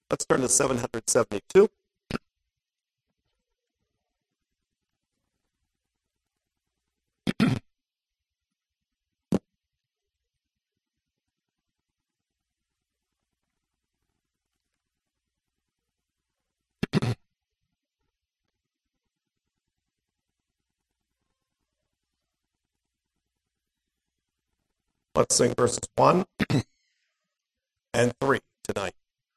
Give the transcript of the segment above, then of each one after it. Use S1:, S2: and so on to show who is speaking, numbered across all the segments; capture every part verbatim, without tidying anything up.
S1: Let's turn to seven seventy-two. Let's sing verses one and three tonight.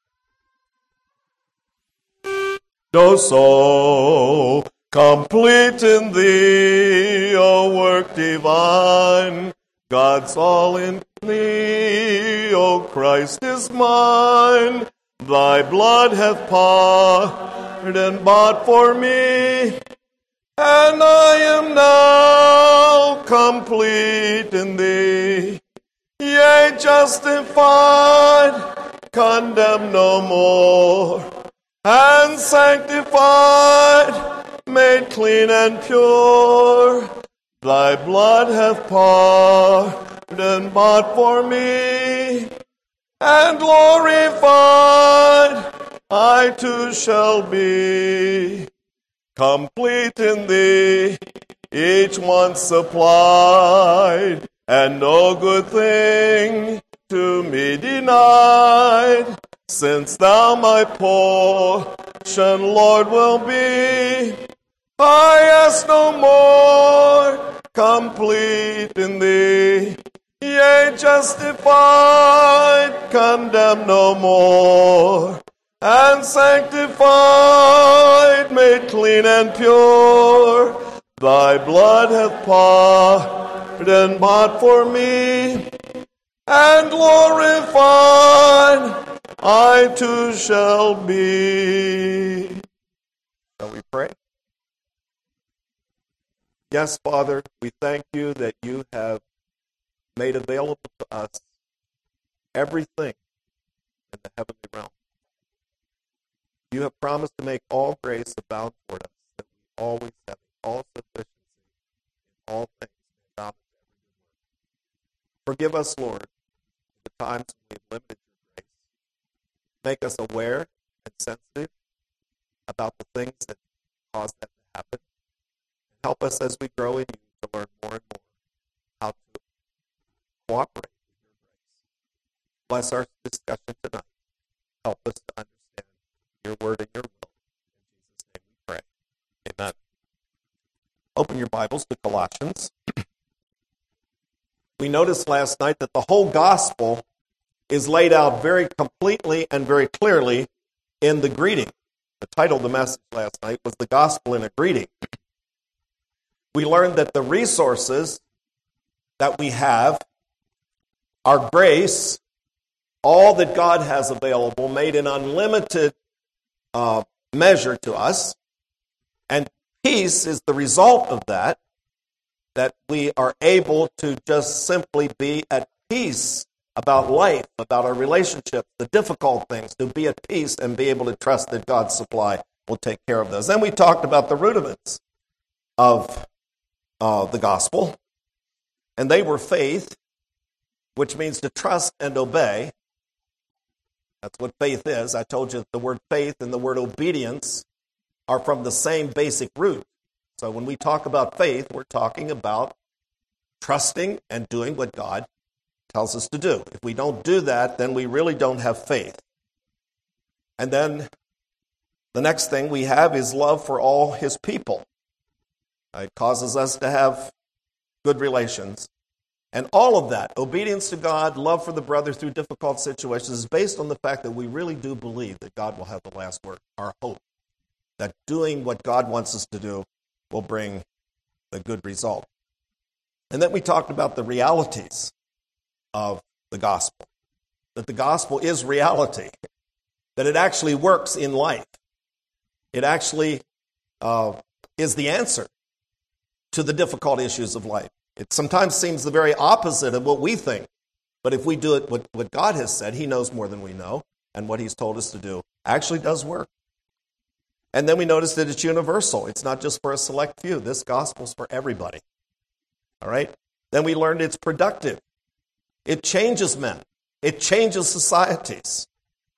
S1: No soul complete in thee, O work divine, God's all in thee, O Christ is mine. Thy blood hath pardoned bought for me, and I am now complete in thee. Yea, justified, condemned no more, and sanctified, made clean and pure. Thy blood hath pardoned bought for me, and glorified I too shall be. Complete in thee, each one supplied, and no good thing to me denied. Since thou my portion, Lord, will be, I ask no more, complete in thee. Yea, justified, condemned no more, and sanctified, made clean and pure. Thy blood hath pardoned bought for me, and glorified I too shall be. Shall we pray? Yes, Father, we thank you that you have made available to us everything in the heavenly realm. You have promised to make all grace abound toward us, that we always have all sufficiency in all things to adopt every good work. Forgive us, Lord, for the times when we have limited your grace. Make us aware and sensitive about the things that cause that to happen. And help us as we grow in you to learn more and more how to cooperate with your grace. Bless our discussion tonight. Help us to understand your word and your will. In Jesus' name we pray. Amen. Open your Bibles to Colossians. We noticed last night that the whole gospel is laid out very completely and very clearly in the greeting. The title of the message last night was The Gospel in a Greeting. We learned that the resources that we have are grace, all that God has available, made in unlimited uh, measure to us, and peace is the result of that, that we are able to just simply be at peace about life, about our relationships, the difficult things, to be at peace and be able to trust that God's supply will take care of those. Then we talked about the rudiments of uh, the gospel, and they were faith, which means to trust and obey. That's what faith is. I told you that the word faith and the word obedience are from the same basic root. So when we talk about faith, we're talking about trusting and doing what God tells us to do. If we don't do that, then we really don't have faith. And then the next thing we have is love for all his people. It causes us to have good relations. And all of that, obedience to God, love for the brother through difficult situations, is based on the fact that we really do believe that God will have the last word, our hope, that doing what God wants us to do will bring the good result. And then we talked about the realities of the gospel, that the gospel is reality, that it actually works in life. It actually uh, is the answer to the difficult issues of life. It sometimes seems the very opposite of what we think. But if we do it, what, what God has said, he knows more than we know, and what he's told us to do actually does work. And then we noticed that it's universal. It's not just for a select few. This gospel's for everybody. All right? Then we learned it's productive. It changes men. It changes societies.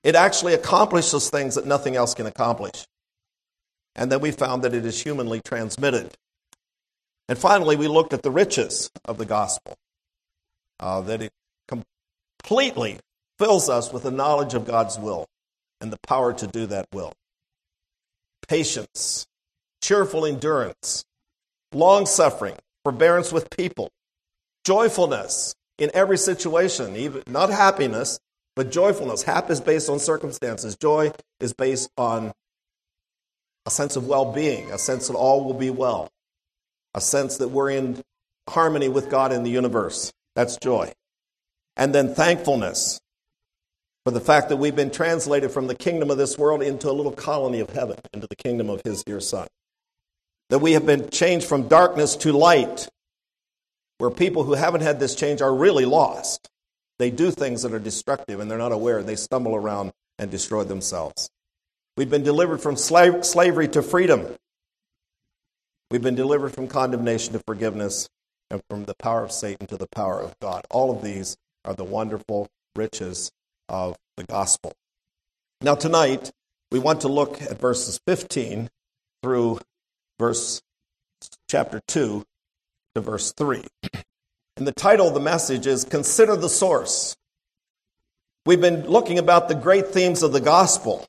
S1: It actually accomplishes things that nothing else can accomplish. And then we found that it is humanly transmitted. And finally, we looked at the riches of the gospel, uh, that it completely fills us with the knowledge of God's will and the power to do that will. Patience, cheerful endurance, long-suffering, forbearance with people, joyfulness in every situation, even not happiness, but joyfulness. Happiness is based on circumstances. Joy is based on a sense of well-being, a sense that all will be well, a sense that we're in harmony with God in the universe. That's joy. And then thankfulness for the fact that we've been translated from the kingdom of this world into a little colony of heaven, into the kingdom of his dear Son. That we have been changed from darkness to light, where people who haven't had this change are really lost. They do things that are destructive and they're not aware. They stumble around and destroy themselves. We've been delivered from slave, slavery to freedom. We've been delivered from condemnation to forgiveness, and from the power of Satan to the power of God. All of these are the wonderful riches of the gospel. Now tonight, we want to look at verses fifteen through verse chapter two to verse three. And the title of the message is Consider the Source. We've been looking about the great themes of the gospel.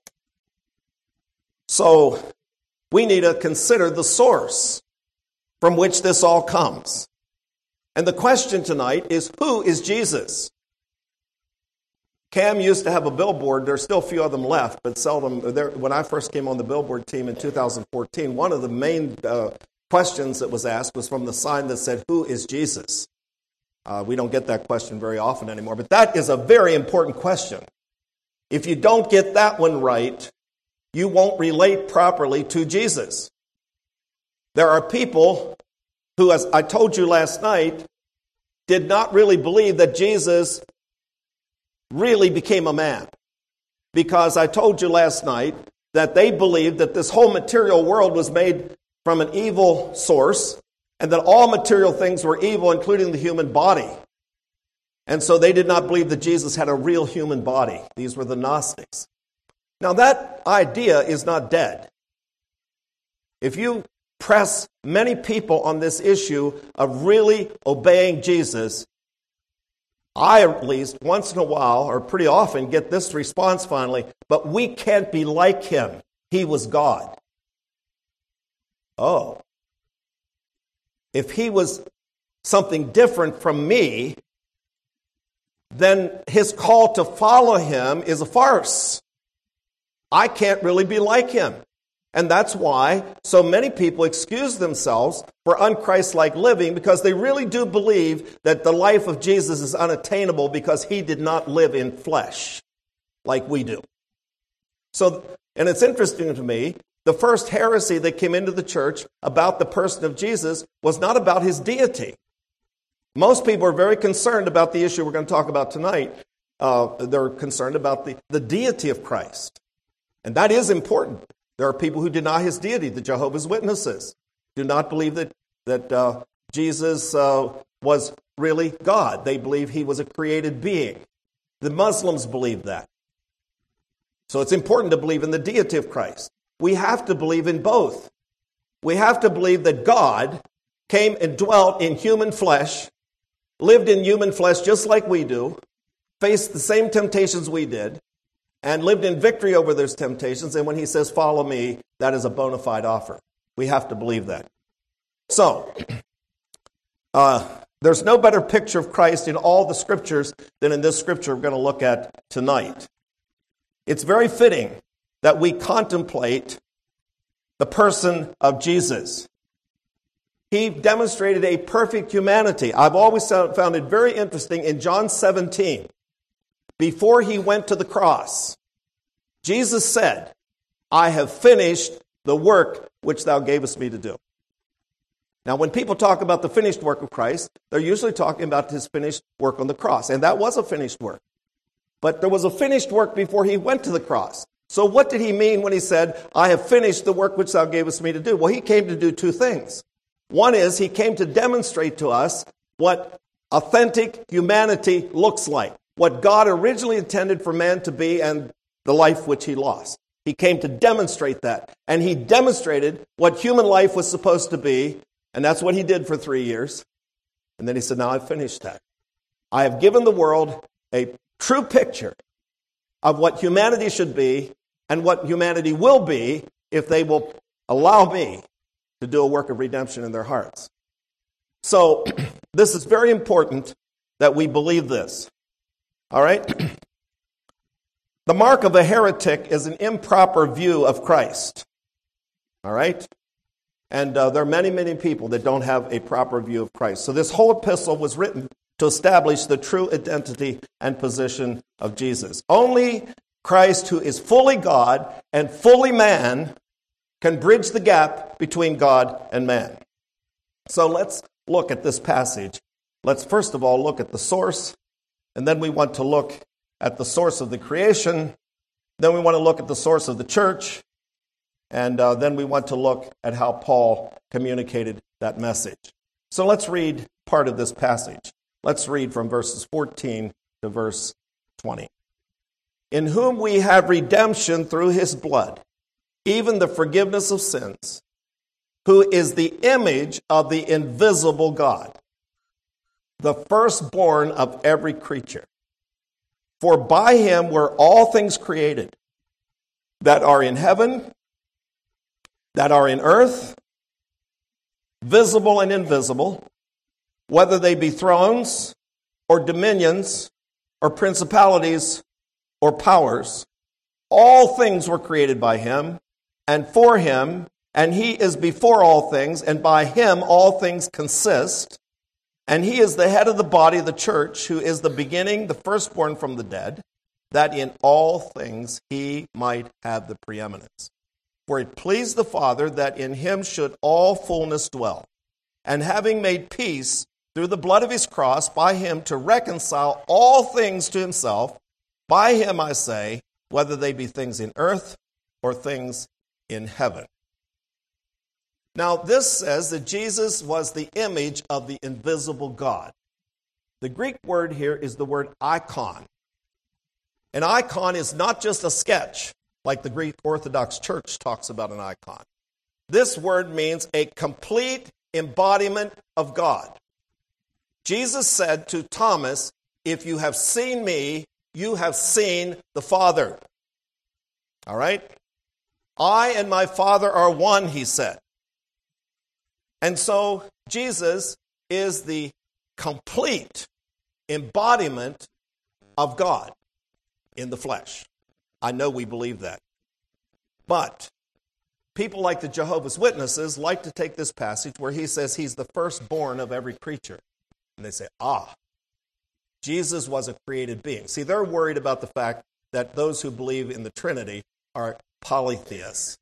S1: So we need to consider the source from which this all comes. And the question tonight is, who is Jesus? Cam used to have a billboard. There's still a few of them left, but seldom. There, when I first came on the billboard team in two thousand fourteen, one of the main uh, questions that was asked was from the sign that said, who is Jesus? Uh, we don't get that question very often anymore, but that is a very important question. If you don't get that one right, you won't relate properly to Jesus. There are people who, as I told you last night, did not really believe that Jesus really became a man. Because I told you last night that they believed that this whole material world was made from an evil source, and that all material things were evil, including the human body. And so they did not believe that Jesus had a real human body. These were the Gnostics. Now that idea is not dead. If you press many people on this issue of really obeying Jesus, I at least once in a while, or pretty often, get this response finally, but we can't be like him. He was God. Oh. If he was something different from me, then his call to follow him is a farce. I can't really be like him. And that's why so many people excuse themselves for unchristlike living, because they really do believe that the life of Jesus is unattainable because he did not live in flesh like we do. So, and it's interesting to me, the first heresy that came into the church about the person of Jesus was not about his deity. Most people are very concerned about the issue we're going to talk about tonight. Uh, they're concerned about the, the deity of Christ. And that is important. There are people who deny his deity. The Jehovah's Witnesses do not believe that, that uh, Jesus uh, was really God. They believe he was a created being. The Muslims believe that. So it's important to believe in the deity of Christ. We have to believe in both. We have to believe that God came and dwelt in human flesh, lived in human flesh just like we do, faced the same temptations we did, and lived in victory over those temptations. And when he says, follow me, that is a bona fide offer. We have to believe that. So, uh, there's no better picture of Christ in all the scriptures than in this scripture we're going to look at tonight. It's very fitting that we contemplate the person of Jesus. He demonstrated a perfect humanity. I've always found it very interesting in John seventeen. Before he went to the cross, Jesus said, I have finished the work which thou gavest me to do. Now, when people talk about the finished work of Christ, they're usually talking about his finished work on the cross. And that was a finished work. But there was a finished work before he went to the cross. So what did he mean when he said, I have finished the work which thou gavest me to do? Well, he came to do two things. One is he came to demonstrate to us what authentic humanity looks like, what God originally intended for man to be, and the life which he lost. He came to demonstrate that. And he demonstrated what human life was supposed to be, and that's what he did for three years. And then he said, now I've finished that. I have given the world a true picture of what humanity should be and what humanity will be if they will allow me to do a work of redemption in their hearts. So, this is very important that we believe this. All right? The mark of a heretic is an improper view of Christ. All right? And uh, there are many, many people that don't have a proper view of Christ. So this whole epistle was written to establish the true identity and position of Jesus. Only Christ, who is fully God and fully man, can bridge the gap between God and man. So let's look at this passage. Let's first of all look at the source, and then we want to look at the source of the creation. Then we want to look at the source of the church, and uh, then we want to look at how Paul communicated that message. So let's read part of this passage. Let's read from verses fourteen to verse twenty. In whom we have redemption through his blood, even the forgiveness of sins, who is the image of the invisible God, the firstborn of every creature. For by him were all things created, that are in heaven, that are in earth, visible and invisible, whether they be thrones or dominions or principalities or powers. All things were created by him and for him, and he is before all things, and by him all things consist. And he is the head of the body of the church, who is the beginning, the firstborn from the dead, that in all things he might have the preeminence. For it pleased the Father that in him should all fullness dwell, and having made peace through the blood of his cross, by him to reconcile all things to himself. By him, I say, whether they be things in earth or things in heaven. Now, this says that Jesus was the image of the invisible God. The Greek word here is the word icon. An icon is not just a sketch, like the Greek Orthodox Church talks about an icon. This word means a complete embodiment of God. Jesus said to Thomas, if you have seen me, you have seen the Father. All right? I and my Father are one, he said. And so Jesus is the complete embodiment of God in the flesh. I know we believe that. But people like the Jehovah's Witnesses like to take this passage where he says he's the firstborn of every creature. And they say, ah, Jesus was a created being. See, they're worried about the fact that those who believe in the Trinity are polytheists.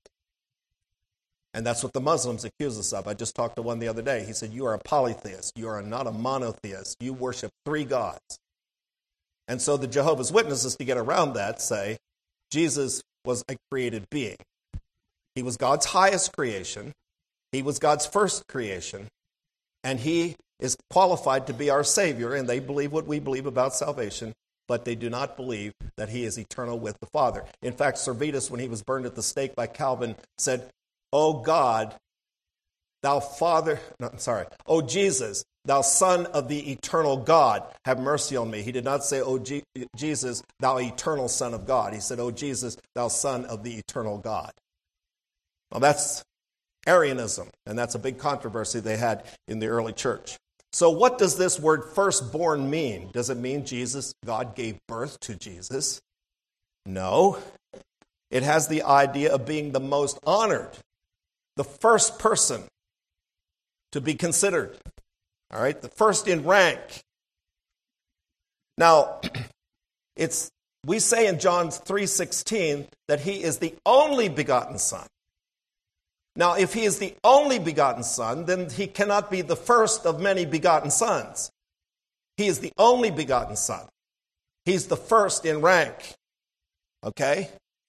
S1: And that's what the Muslims accuse us of. I just talked to one the other day. He said, you are a polytheist. You are not a monotheist. You worship three gods. And so the Jehovah's Witnesses, to get around that, say Jesus was a created being. He was God's highest creation. He was God's first creation. And he is qualified to be our Savior. And they believe what we believe about salvation. But they do not believe that he is eternal with the Father. In fact, Servetus, when he was burned at the stake by Calvin, said, O God, thou Father, no, I'm sorry, O Jesus, thou Son of the eternal God, have mercy on me. He did not say, O G- Jesus, thou eternal Son of God. He said, O Jesus, thou Son of the eternal God. Well, that's Arianism, and that's a big controversy they had in the early church. So what does this word firstborn mean? Does it mean Jesus, God gave birth to Jesus? No. It has the idea of being the most honored, the first person to be considered. All right, the first in rank. Now, it's we say in John three sixteen that he is the only begotten Son. Now, if he is the only begotten Son, then he cannot be the first of many begotten sons. He is the only begotten Son. He's the first in rank. Okay?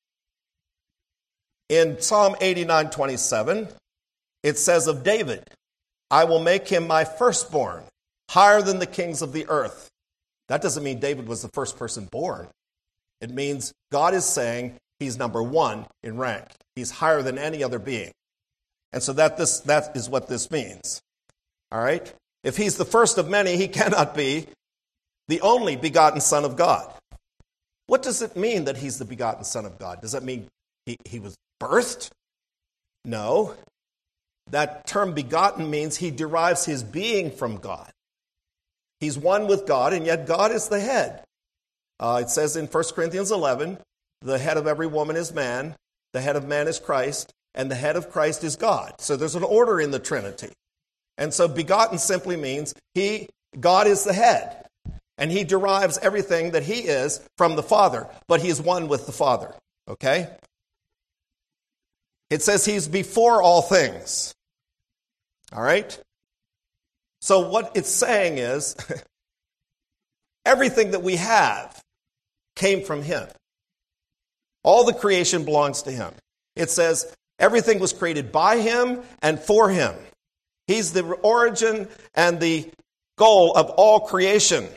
S1: In Psalm eighty-nine twenty-seven, it says of David, I will make him my firstborn, higher than the kings of the earth. That doesn't mean David was the first person born. It means God is saying he's number one in rank. He's higher than any other being. And so that this that is what this means. All right? If he's the first of many, he cannot be the only begotten Son of God. What does it mean that he's the begotten Son of God? Does that mean he, he was birthed? No. That term begotten means he derives his being from God. He's one with God, and yet God is the head. Uh, it says in First Corinthians eleven, the head of every woman is man, the head of man is Christ, and the head of Christ is God. So there's an order in the Trinity. And so begotten simply means he, God is the head, and he derives everything that he is from the Father, but he is one with the Father. Okay? It says he's before all things. All right? So what it's saying is, everything that we have came from him. All the creation belongs to him. It says everything was created by him and for him. He's the origin and the goal of all creation.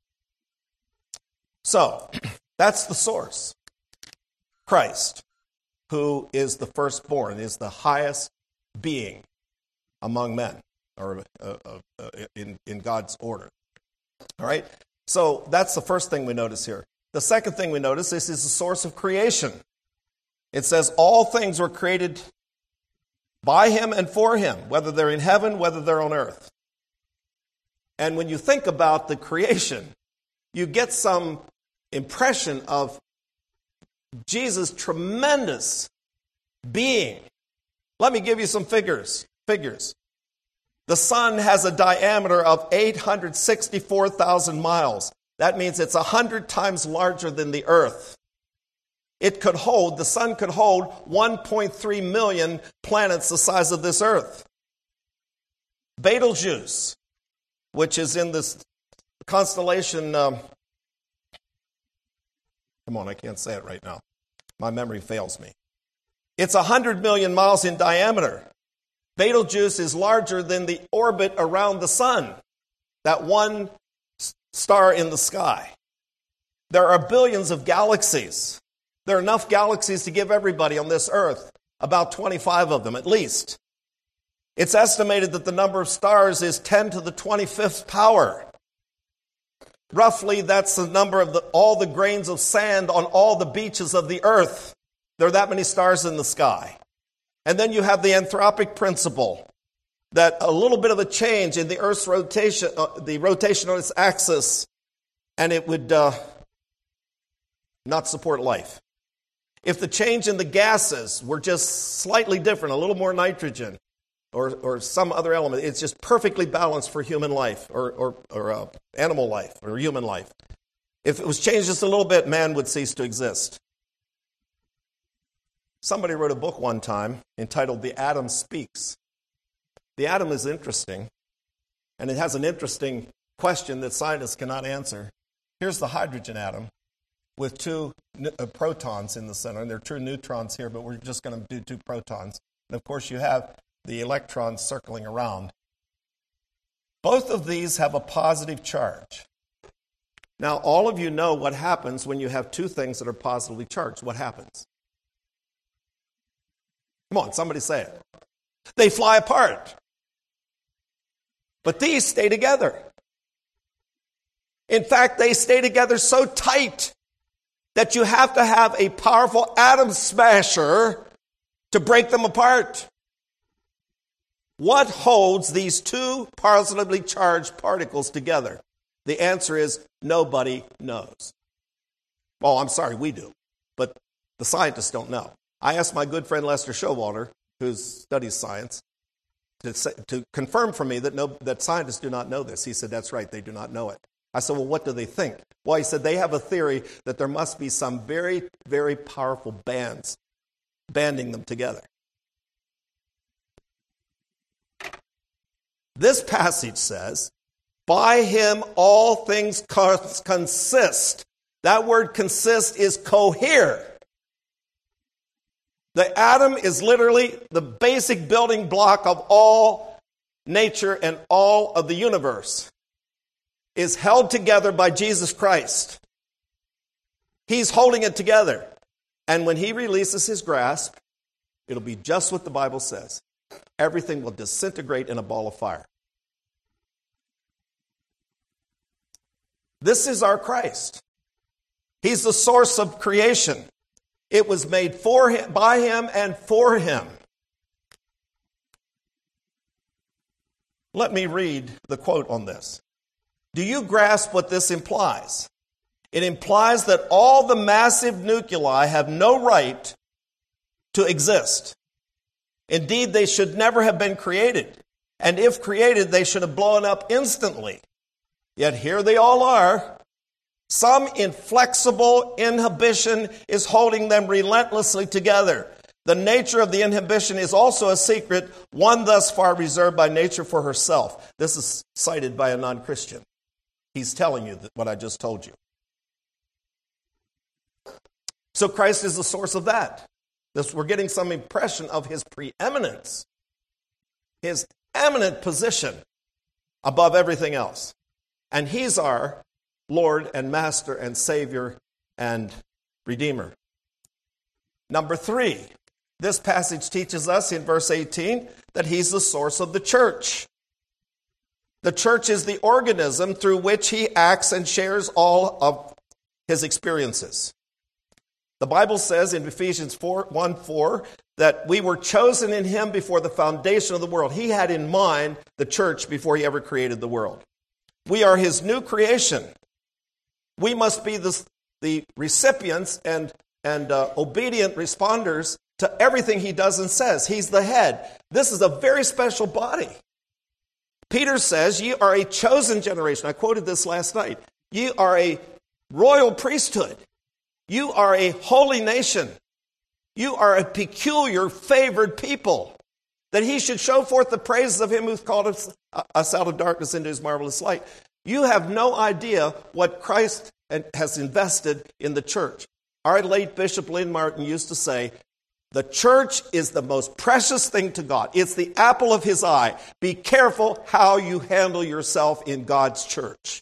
S1: So, that's the source. Christ, who is the firstborn, is the highest being among men, or uh, uh, in, in God's order. All right? So that's the first thing we notice here. The second thing we notice, this is the source of creation. It says all things were created by him and for him, whether they're in heaven, whether they're on earth. And when you think about the creation, you get some impression of Jesus' tremendous being. Let me give you some figures. Figures. The sun has a diameter of eight hundred sixty-four thousand miles. That means it's one hundred times larger than the earth. It could hold, the sun could hold one point three million planets the size of this earth. Betelgeuse, which is in this constellation, um, come on, I can't say it right now. My memory fails me. It's one hundred million miles in diameter. Betelgeuse is larger than the orbit around the sun, that one star in the sky. There are billions of galaxies. There are enough galaxies to give everybody on this earth, about twenty-five of them at least. It's estimated that the number of stars is ten to the twenty-fifth power. Roughly, that's the number of the, all the grains of sand on all the beaches of the earth. There are that many stars in the sky. And then you have the anthropic principle, that a little bit of a change in the Earth's rotation, uh, the rotation on its axis, and it would uh, not support life. If the change in the gases were just slightly different, a little more nitrogen, or or some other element, it's just perfectly balanced for human life, or or, or uh, animal life, or human life. If it was changed just a little bit, man would cease to exist. Somebody wrote a book one time entitled The Atom Speaks. The atom is interesting, and it has an interesting question that scientists cannot answer. Here's the hydrogen atom with two uh, protons in the center, and there are two neutrons here, but we're just going to do two protons. And of course, you have the electrons circling around. Both of these have a positive charge. Now, all of you know what happens when you have two things that are positively charged. What happens? Come on, somebody say it. They fly apart. But these stay together. In fact, they stay together so tight that you have to have a powerful atom smasher to break them apart. What holds these two positively charged particles together? The answer is nobody knows. Well, I'm sorry, we do. But the scientists don't know. I asked my good friend Lester Showalter, who studies science, to, say, to confirm for me that, no, that scientists do not know this. He said, that's right, they do not know it. I said, well, what do they think? Well, he said, they have a theory that there must be some very, very powerful bands banding them together. This passage says, by him all things consist. That word consist is cohere. The atom is literally the basic building block of all nature and all of the universe. Is held together by Jesus Christ. He's holding it together. And when he releases his grasp, it'll be just what the Bible says. Everything will disintegrate in a ball of fire. This is our Christ. He's the source of creation. It was made for him, by him, and for him. Let me read the quote on this. Do you grasp what this implies? It implies that all the massive nuclei have no right to exist. Indeed, they should never have been created. And if created, they should have blown up instantly. Yet here they all are. Some inflexible inhibition is holding them relentlessly together. The nature of the inhibition is also a secret, one thus far reserved by nature for herself. This is cited by a non-Christian. He's telling you what I just told you. So Christ is the source of that. This, we're getting some impression of his preeminence, his eminent position above everything else. And he's our Lord and Master and Savior and Redeemer. Number three, this passage teaches us in verse eighteen that he's the source of the church. The church is the organism through which he acts and shares all of his experiences. The Bible says in Ephesians one four that we were chosen in him before the foundation of the world. He had in mind the church before he ever created the world. We are his new creation. We must be the, the recipients and, and uh, obedient responders to everything he does and says. He's the head. This is a very special body. Peter says, ye are a chosen generation. I quoted this last night. Ye are a royal priesthood. You are a holy nation. You are a peculiar, favored people. That he should show forth the praises of him who's called us, us out of darkness into his marvelous light. You have no idea what Christ has invested in the church. Our late Bishop Lynn Martin used to say, the church is the most precious thing to God. It's the apple of his eye. Be careful how you handle yourself in God's church.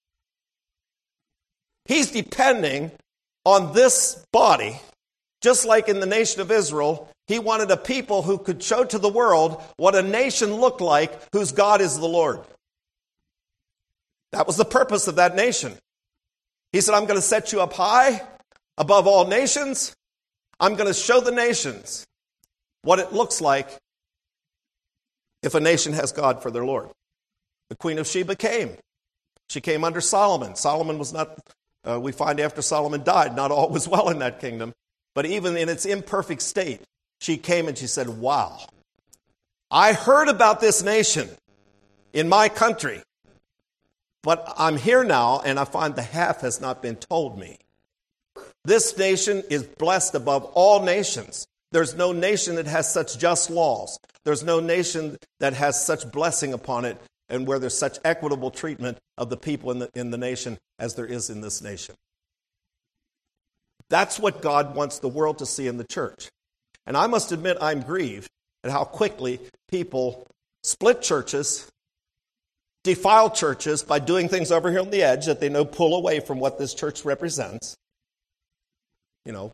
S1: He's depending on this body, just like in the nation of Israel. He wanted a people who could show to the world what a nation looked like whose God is the Lord. That was the purpose of that nation. He said, I'm going to set you up high above all nations. I'm going to show the nations what it looks like if a nation has God for their Lord. The Queen of Sheba came. She came under Solomon. Solomon was not, uh, we find after Solomon died, not all was well in that kingdom. But even in its imperfect state, she came and she said, wow, I heard about this nation in my country, but I'm here now and I find the half has not been told me. This nation is blessed above all nations. There's no nation that has such just laws. There's no nation that has such blessing upon it and where there's such equitable treatment of the people in the, in the nation as there is in this nation. That's what God wants the world to see in the church. And I must admit I'm grieved at how quickly people split churches, defile churches by doing things over here on the edge that they know pull away from what this church represents. You know,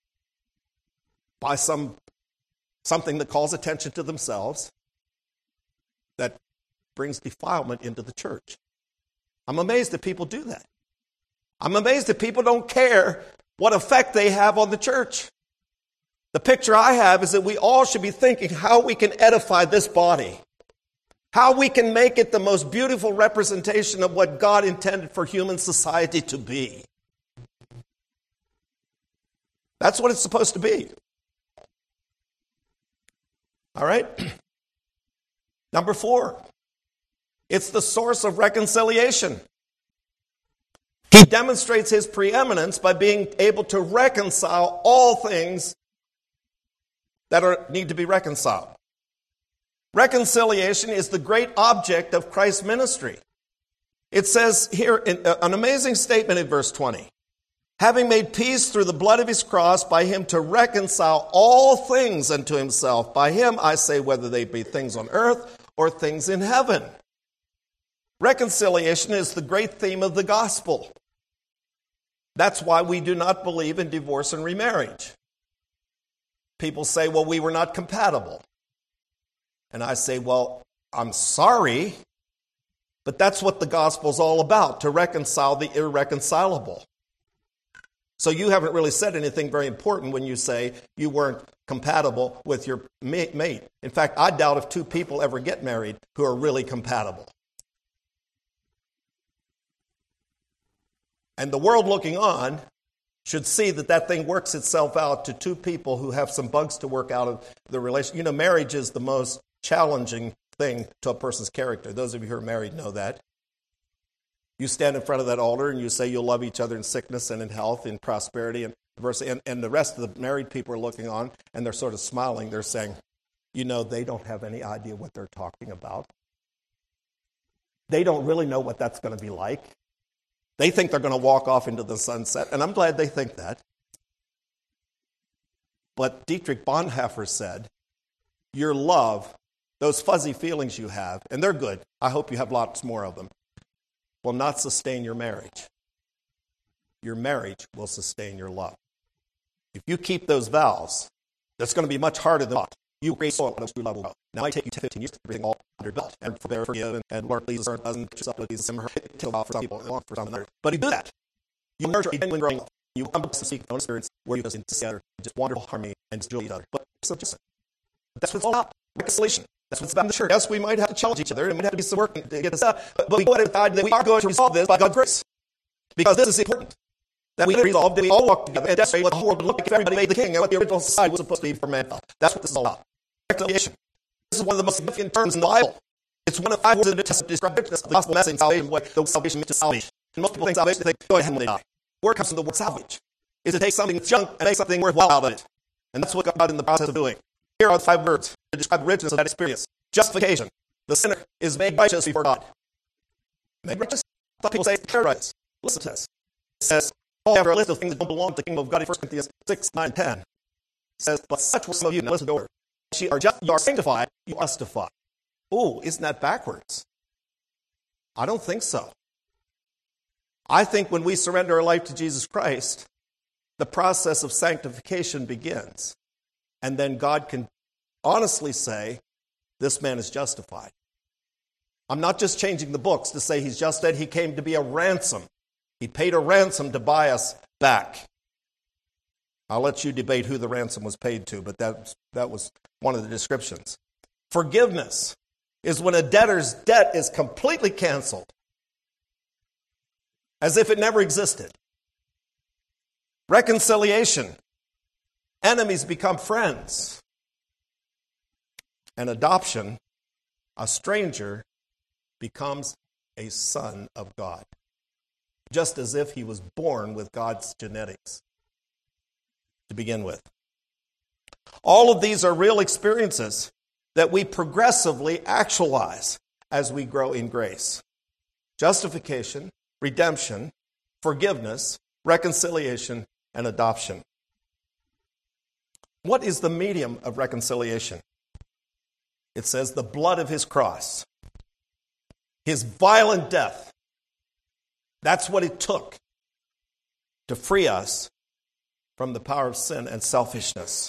S1: by some something that calls attention to themselves that brings defilement into the church. I'm amazed that people do that. I'm amazed that people don't care what effect they have on the church. The picture I have is that we all should be thinking how we can edify this body, how we can make it the most beautiful representation of what God intended for human society to be. That's what it's supposed to be. All right? Number four, it's the source of reconciliation. He demonstrates his preeminence by being able to reconcile all things that are, need to be reconciled. Reconciliation is the great object of Christ's ministry. It says here, in, uh, an amazing statement in verse twenty. Having made peace through the blood of his cross, by him to reconcile all things unto himself. By him, I say, whether they be things on earth or things in heaven. Reconciliation is the great theme of the gospel. That's why we do not believe in divorce and remarriage. People say, well, we were not compatible. And I say, well, I'm sorry, but that's what the gospel's all about, to reconcile the irreconcilable. So you haven't really said anything very important when you say you weren't compatible with your mate. In fact, I doubt if two people ever get married who are really compatible. And the world looking on should see that that thing works itself out to two people who have some bugs to work out of the relation. You know, marriage is the most challenging thing to a person's character. Those of you who are married know that. You stand in front of that altar and you say you'll love each other in sickness and in health, in prosperity and diversity. And, and the rest of the married people are looking on and they're sort of smiling. They're saying, you know, they don't have any idea what they're talking about. They don't really know what that's going to be like. They think they're going to walk off into the sunset, and I'm glad they think that. But Dietrich Bonhoeffer said, your love, those fuzzy feelings you have, and they're good, I hope you have lots more of them, will not sustain your marriage. Your marriage will sustain your love. If you keep those vows, that's going to be much harder than that. You create soil at a level. Now I take you fifteen years to bring all under belt and forbear, forgive, and, and learn these and doesn't yourself with these similar till for some people, long for some others. But you do that. You nurture a genuine growing up. You come to seek own experience where you go together, just wonderful harmony and enjoy each other. But so just that's what it's all about. Reconciliation. That's what it's about in the church. Yes, we might have to challenge each other and we have to do some work to get this up. But, but we go ahead and decide that we are going to resolve this by God's grace. Because this is important. That we resolve that we all walk together and demonstrate what the whole world would look like if everybody made the king and what the original society was supposed to be for man. That's what this is all about. Reconciliation. This is one of the most significant terms in the Bible. It's one of five words in the New Testament describing the gospel message, salvation, what the salvation means to salvation. And most people think salvation, they think, go ahead when they die. Where comes from the word salvage? Is to take something that's junk and make something worthwhile out of it. And that's what God in the process of doing. Here are the five words to describe the richness of that experience. Justification. The sinner is made righteous before God. Made righteous? I thought people say it's righteous. Listen to this. It says, Paul, after a list of things that don't belong to the kingdom of God in First Corinthians six, nine, ten, says, but such were some of you. Now listen to the word. You are, just, you are sanctified, you are justified. Oh, isn't that backwards? I don't think so. I think when we surrender our life to Jesus Christ, the process of sanctification begins. And then God can honestly say, this man is justified. I'm not just changing the books to say he's just dead. He came to be a ransom. He paid a ransom to buy us back. I'll let you debate who the ransom was paid to, but that, that was one of the descriptions. Forgiveness is when a debtor's debt is completely canceled, as if it never existed. Reconciliation. Enemies become friends. And adoption, a stranger becomes a son of God, just as if he was born with God's genetics to begin with. All of these are real experiences that we progressively actualize as we grow in grace. Justification, redemption, forgiveness, reconciliation, and adoption. What is the medium of reconciliation? It says the blood of his cross. His violent death. That's what it took to free us from the power of sin and selfishness.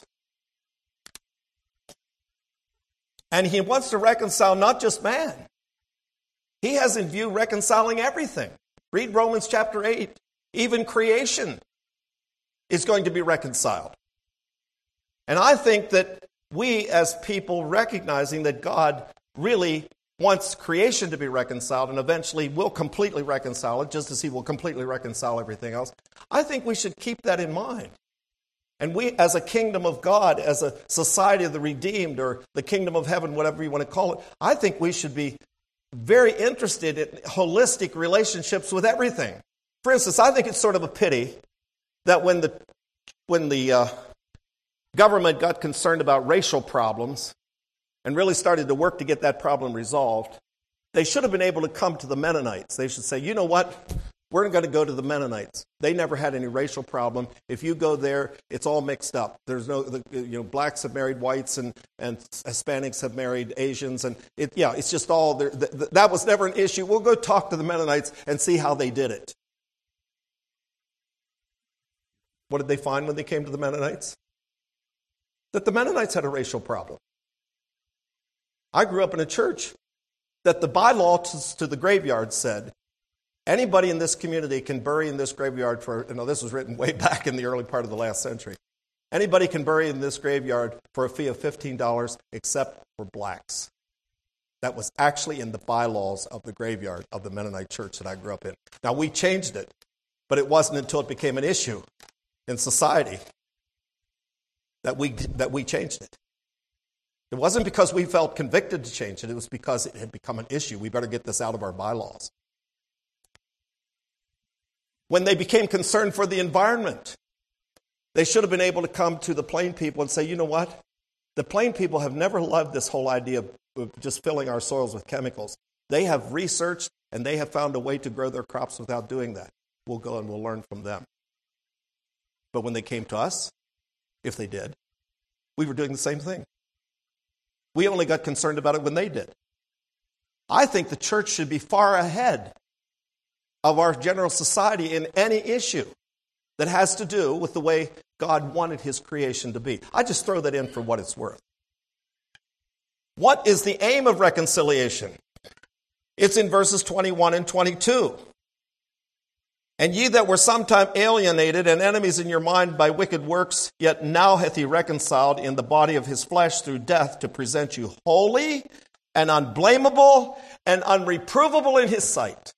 S1: And he wants to reconcile not just man. He has in view reconciling everything. Read Romans chapter eight. Even creation is going to be reconciled. And I think that we as people recognizing that God really wants creation to be reconciled and eventually will completely reconcile it, just as he will completely reconcile everything else, I think we should keep that in mind. And we, as a kingdom of God, as a society of the redeemed, or the kingdom of heaven, whatever you want to call it, I think we should be very interested in holistic relationships with everything. For instance, I think it's sort of a pity that when the when the uh, government got concerned about racial problems and really started to work to get that problem resolved, they should have been able to come to the Mennonites. They should say, you know what? We're going to go to the Mennonites. They never had any racial problem. If you go there, it's all mixed up. There's no, the, you know, blacks have married whites and, and Hispanics have married Asians. And it, yeah, it's just all, there. The, the, that was never an issue. We'll go talk to the Mennonites and see how they did it. What did they find when they came to the Mennonites? That the Mennonites had a racial problem. I grew up in a church that the bylaw to the graveyard said, anybody in this community can bury in this graveyard for, you know, this was written way back in the early part of the last century. Anybody can bury in this graveyard for a fee of fifteen dollars except for blacks. That was actually in the bylaws of the graveyard of the Mennonite church that I grew up in. Now, we changed it, but it wasn't until it became an issue in society that we that we changed it. It wasn't because we felt convicted to change it. It was because it had become an issue. We better get this out of our bylaws. When they became concerned for the environment, they should have been able to come to the plain people and say, you know what? The plain people have never loved this whole idea of just filling our soils with chemicals. They have researched and they have found a way to grow their crops without doing that. We'll go and we'll learn from them. But when they came to us, if they did, we were doing the same thing. We only got concerned about it when they did. I think the church should be far ahead of our general society in any issue that has to do with the way God wanted his creation to be. I just throw that in for what it's worth. What is the aim of reconciliation? It's in verses twenty-one and twenty-two. And ye that were sometime alienated and enemies in your mind by wicked works, yet now hath he reconciled in the body of his flesh through death to present you holy and unblameable and unreprovable in his sight.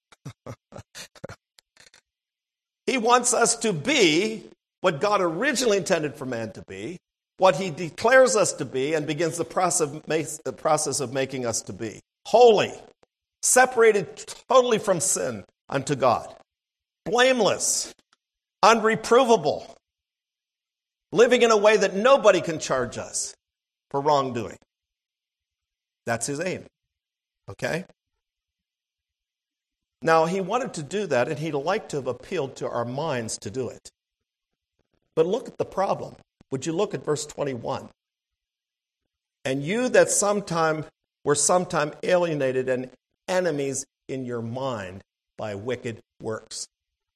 S1: He wants us to be what God originally intended for man to be, what he declares us to be, and begins the process, the process of making us to be. Holy, separated totally from sin unto God. Blameless, unreprovable, living in a way that nobody can charge us for wrongdoing. That's his aim. Okay? Now, he wanted to do that, and he'd like to have appealed to our minds to do it. But look at the problem. Would you look at verse twenty-one? And you that sometime were sometime alienated and enemies in your mind by wicked works.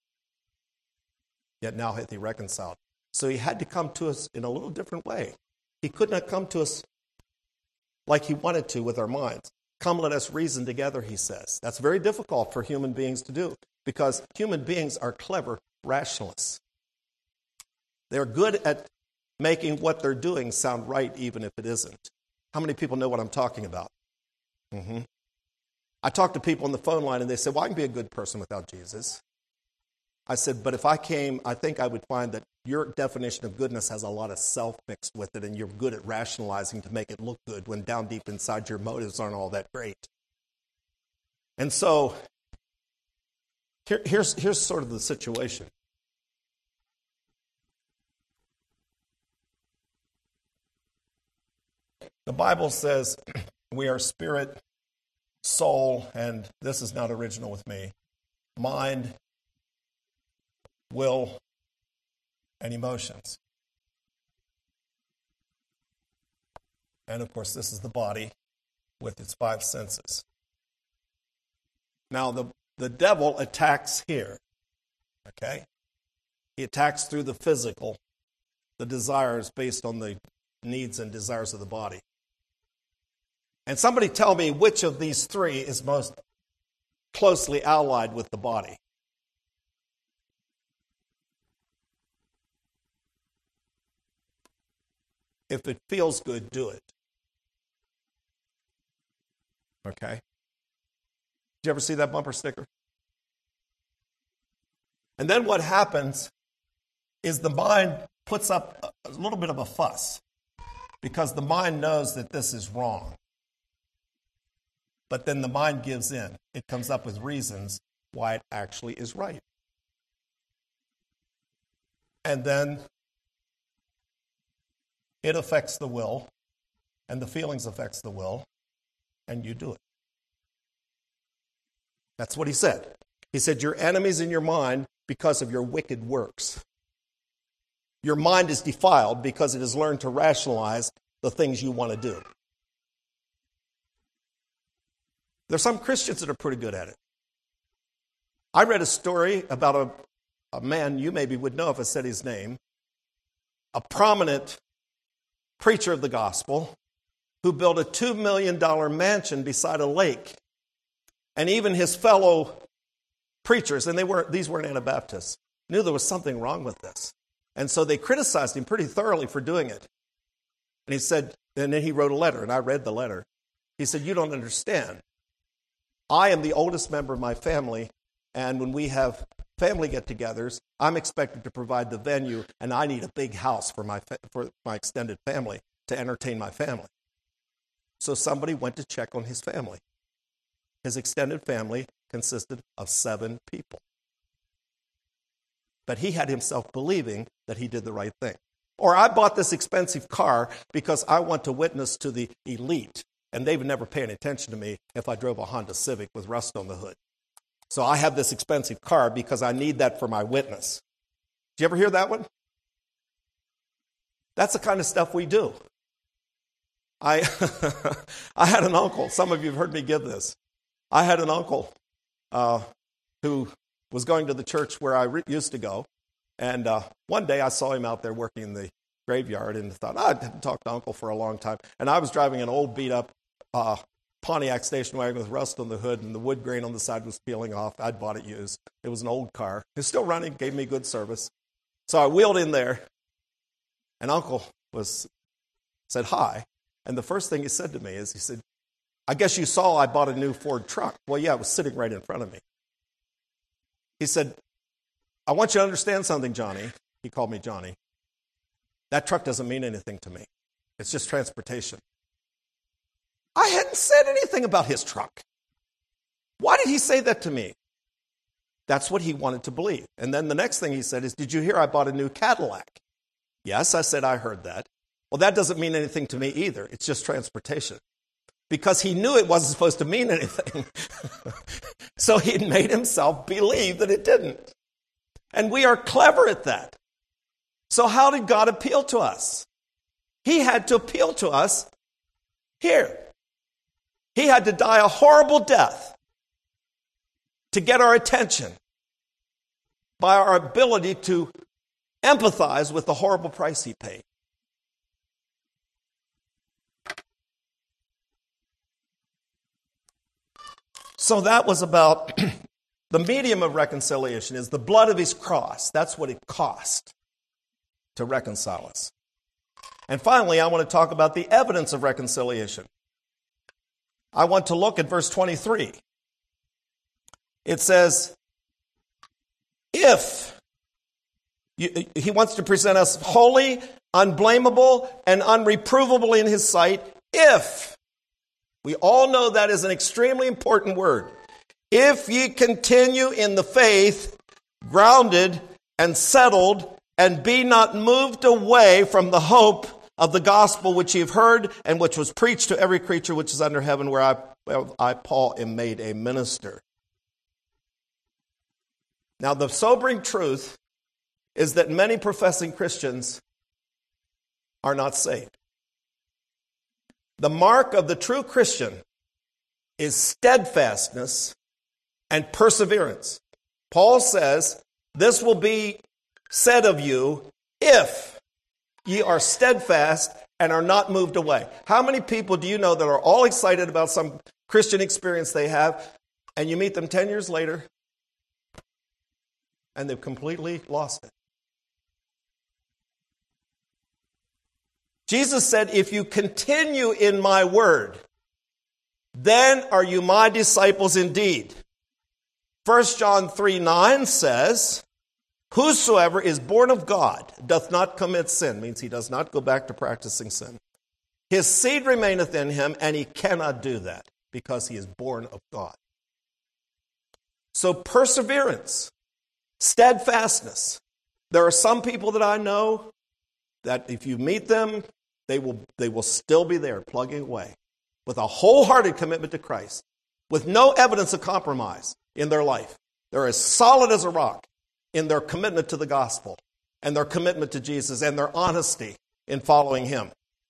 S1: Yet now hath he reconciled. So he had to come to us in a little different way. He could not come to us like he wanted to with our minds. Come, let us reason together, he says. That's very difficult for human beings to do because human beings are clever rationalists. They're good at making what they're doing sound right even if it isn't. How many people know what I'm talking about? Mm-hmm. I talk to people on the phone line and they say, well, I can be a good person without Jesus. I said, but if I came, I think I would find that your definition of goodness has a lot of self mixed with it, and you're good at rationalizing to make it look good when down deep inside your motives aren't all that great. And so, here, here's, here's sort of the situation. The Bible says we are spirit, soul, and this is not original with me, mind, will, and emotions. And of course, this is the body with its five senses. Now, the, the devil attacks here, okay? He attacks through the physical, the desires based on the needs and desires of the body. And somebody tell me which of these three is most closely allied with the body. If it feels good, do it. Okay? Did you ever see that bumper sticker? And then what happens is the mind puts up a little bit of a fuss because the mind knows that this is wrong. But then the mind gives in. It comes up with reasons why it actually is right. And then it affects the will, and the feelings affects the will, and you do it. That's what he said. He said, your enemies in your mind because of your wicked works. Your mind is defiled because it has learned to rationalize the things you want to do. There's some Christians that are pretty good at it. I read a story about a a man you maybe would know if I said his name, a prominent preacher of the gospel who built a two million dollars mansion beside a lake. And even his fellow preachers, and they weren't, these weren't Anabaptists, knew there was something wrong with this. And so they criticized him pretty thoroughly for doing it. And he said, and then he wrote a letter, and I read the letter. He said, you don't understand. I am the oldest member of my family, and when we have family get-togethers, I'm expected to provide the venue, and I need a big house for my fa- for my extended family to entertain my family. So somebody went to check on his family. His extended family consisted of seven people. But he had himself believing that he did the right thing. Or I bought this expensive car because I want to witness to the elite, and they would never pay any attention to me if I drove a Honda Civic with rust on the hood. So I have this expensive car because I need that for my witness. Did you ever hear that one? That's the kind of stuff we do. I I had an uncle, some of you have heard me give this. I had an uncle uh, who was going to the church where I re- used to go, and uh, one day I saw him out there working in the graveyard and thought, oh, I hadn't talked to Uncle for a long time. And I was driving an old beat-up uh, Pontiac station wagon with rust on the hood, and the wood grain on the side was peeling off. I'd bought it used. It was an old car. It was still running, gave me good service. So I wheeled in there, and Uncle was said hi. And the first thing he said to me is, he said, I guess you saw I bought a new Ford truck. Well, yeah, it was sitting right in front of me. He said, I want you to understand something, Johnny. He called me Johnny. That truck doesn't mean anything to me. It's just transportation. I hadn't said anything about his truck. Why did he say that to me? That's what he wanted to believe. And then the next thing he said is, did you hear I bought a new Cadillac? Yes, I said I heard that. Well, that doesn't mean anything to me either. It's just transportation. Because he knew it wasn't supposed to mean anything. So he made himself believe that it didn't. And we are clever at that. So how did God appeal to us? He had to appeal to us here. He had to die a horrible death to get our attention by our ability to empathize with the horrible price he paid. So that was about the medium of reconciliation is the blood of his cross. That's what it cost to reconcile us. And finally, I want to talk about the evidence of reconciliation. I want to look at verse twenty-three. It says, if, you, he wants to present us holy, unblameable, and unreprovable in his sight, if, we all know that is an extremely important word. If ye continue in the faith, grounded and settled, and be not moved away from the hope of the gospel which ye have heard, and which was preached to every creature which is under heaven, where I, I Paul, am made a minister. Now, the sobering truth is that many professing Christians are not saved. The mark of the true Christian is steadfastness and perseverance. Paul says, this will be said of you if ye are steadfast and are not moved away. How many people do you know that are all excited about some Christian experience they have, and you meet them ten years later, and they've completely lost it? Jesus said, if you continue in my word, then are you my disciples indeed. First John three nine says, whosoever is born of God doth not commit sin, means he does not go back to practicing sin. His seed remaineth in him, and he cannot do that because he is born of God. So perseverance, steadfastness. There are some people that I know that if you meet them, they will, they will still be there plugging away with a wholehearted commitment to Christ, with no evidence of compromise in their life. They're as solid as a rock in their commitment to the gospel and their commitment to Jesus and their honesty in following him.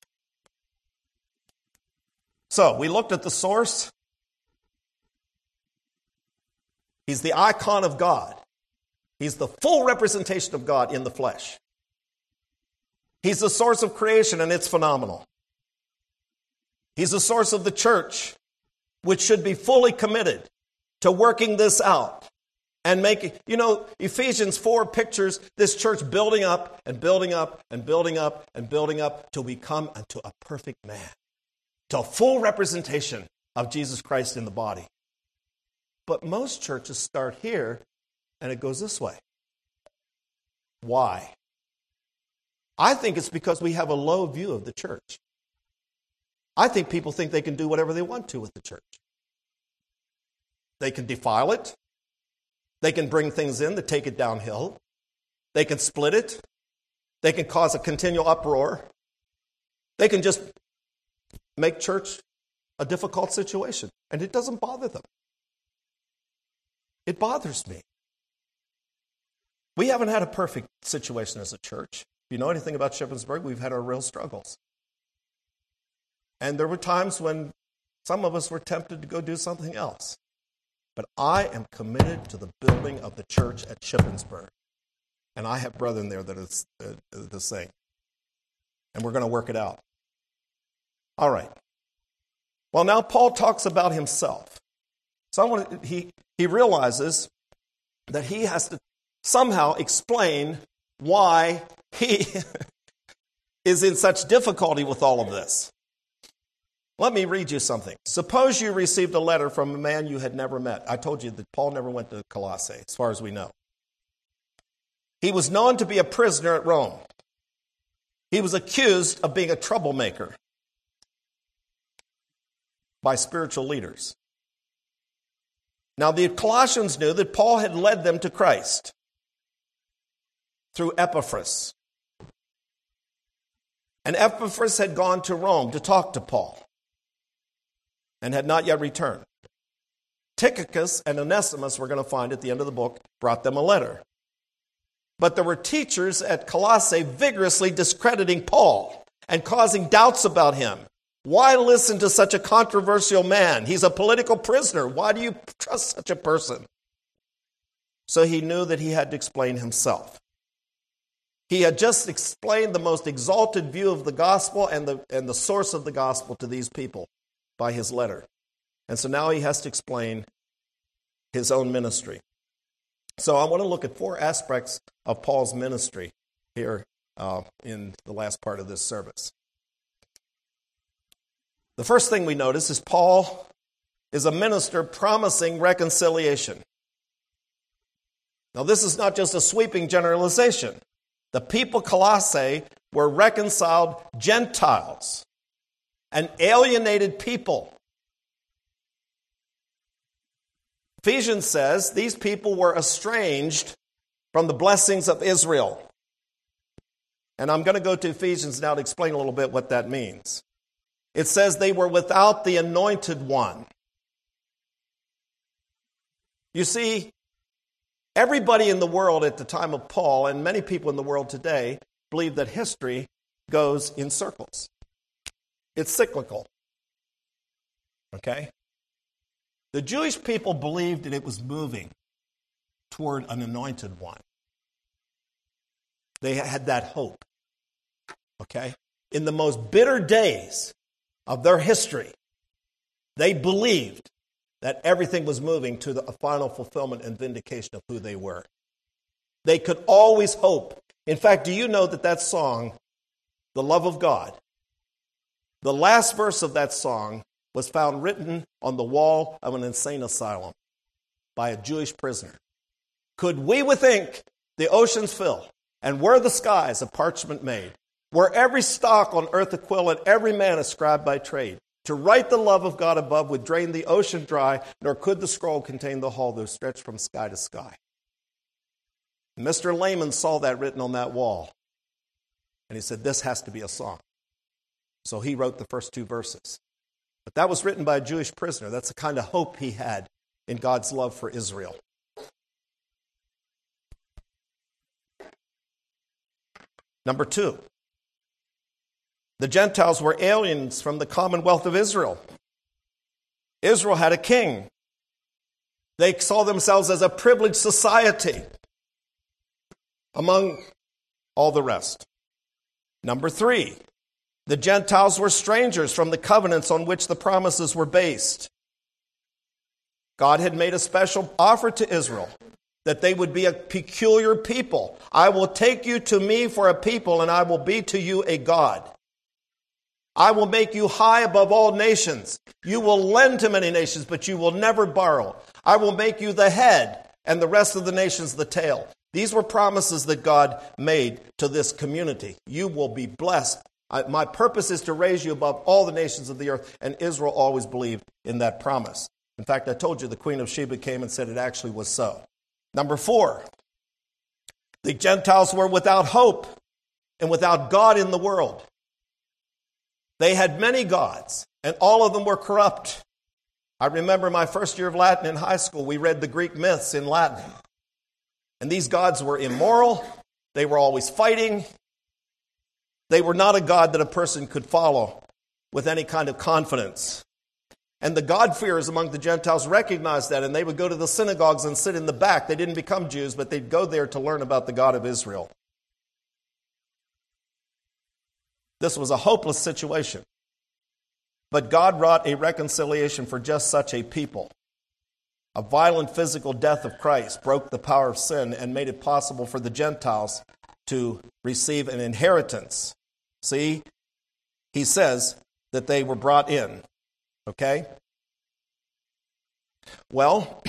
S1: So, we looked at the source. He's the icon of God. He's the full representation of God in the flesh. He's the source of creation, and it's phenomenal. He's the source of the church, which should be fully committed to working this out and making, you know, Ephesians four pictures this church building up and building up and building up and building up till we come unto a perfect man, to a full representation of Jesus Christ in the body. But most churches start here, and it goes this way. Why? I think it's because we have a low view of the church. I think people think they can do whatever they want to with the church. They can defile it. They can bring things in that take it downhill. They can split it. They can cause a continual uproar. They can just make church a difficult situation, and it doesn't bother them. It bothers me. We haven't had a perfect situation as a church. If you know anything about Shippensburg, we've had our real struggles. And there were times when some of us were tempted to go do something else. But I am committed to the building of the church at Shippensburg. And I have brethren there that is uh, the same. And we're going to work it out. All right. Well, now Paul talks about himself. So I want to, he, he realizes that he has to somehow explain why he is in such difficulty with all of this. Let me read you something. Suppose you received a letter from a man you had never met. I told you that Paul never went to Colossae, as far as we know. He was known to be a prisoner at Rome. He was accused of being a troublemaker by spiritual leaders. Now, the Colossians knew that Paul had led them to Christ through Epaphras. And Epaphras had gone to Rome to talk to Paul and had not yet returned. Tychicus and Onesimus, we're going to find at the end of the book, brought them a letter. But there were teachers at Colossae vigorously discrediting Paul and causing doubts about him. Why listen to such a controversial man? He's a political prisoner. Why do you trust such a person? So he knew that he had to explain himself. He had just explained the most exalted view of the gospel and the, and the source of the gospel to these people by his letter. And so now he has to explain his own ministry. So I want to look at four aspects of Paul's ministry here uh, in the last part of this service. The first thing we notice is Paul is a minister promising reconciliation. Now, this is not just a sweeping generalization. The people of Colossae were reconciled Gentiles, an alienated people. Ephesians says these people were estranged from the blessings of Israel. And I'm going to go to Ephesians now to explain a little bit what that means. It says they were without the anointed one. You see, everybody in the world at the time of Paul, and many people in the world today, believe that history goes in circles. It's cyclical. Okay? The Jewish people believed that it was moving toward an anointed one. They had that hope. Okay? In the most bitter days of their history, they believed that everything was moving to the final fulfillment and vindication of who they were. They could always hope. In fact, do you know that that song, The Love of God, the last verse of that song was found written on the wall of an insane asylum by a Jewish prisoner. Could we with ink the oceans fill, and were the skies of parchment made, were every stalk on earth a quill, and every man a scribe by trade, to write the love of God above would drain the ocean dry, nor could the scroll contain the whole that stretched from sky to sky. Mister Layman saw that written on that wall, and he said, this has to be a song. So he wrote the first two verses. But that was written by a Jewish prisoner. That's the kind of hope he had in God's love for Israel. Number two, the Gentiles were aliens from the commonwealth of Israel. Israel had a king. They saw themselves as a privileged society. among all the rest. Number three, the Gentiles were strangers from the covenants on which the promises were based. God had made a special offer to Israel that they would be a peculiar people. I will take you to me for a people, and I will be to you a God. I will make you high above all nations. You will lend to many nations, but you will never borrow. I will make you the head, and the rest of the nations the tail. These were promises that God made to this community. You will be blessed. I, my purpose is to raise you above all the nations of the earth, and Israel always believed in that promise. In fact, I told you the Queen of Sheba came and said it actually was so. Number four, the Gentiles were without hope and without God in the world. They had many gods, and all of them were corrupt. I remember my first year of Latin in high school, we read the Greek myths in Latin. And these gods were immoral. They were always fighting. They were not a God that a person could follow with any kind of confidence. And the God-fearers among the Gentiles recognized that, and they would go to the synagogues and sit in the back. They didn't become Jews, but they'd go there to learn about the God of Israel. This was a hopeless situation. But God wrought a reconciliation for just such a people. A violent physical death of Christ broke the power of sin and made it possible for the Gentiles to receive an inheritance. See, he says that they were brought in. Okay? Well,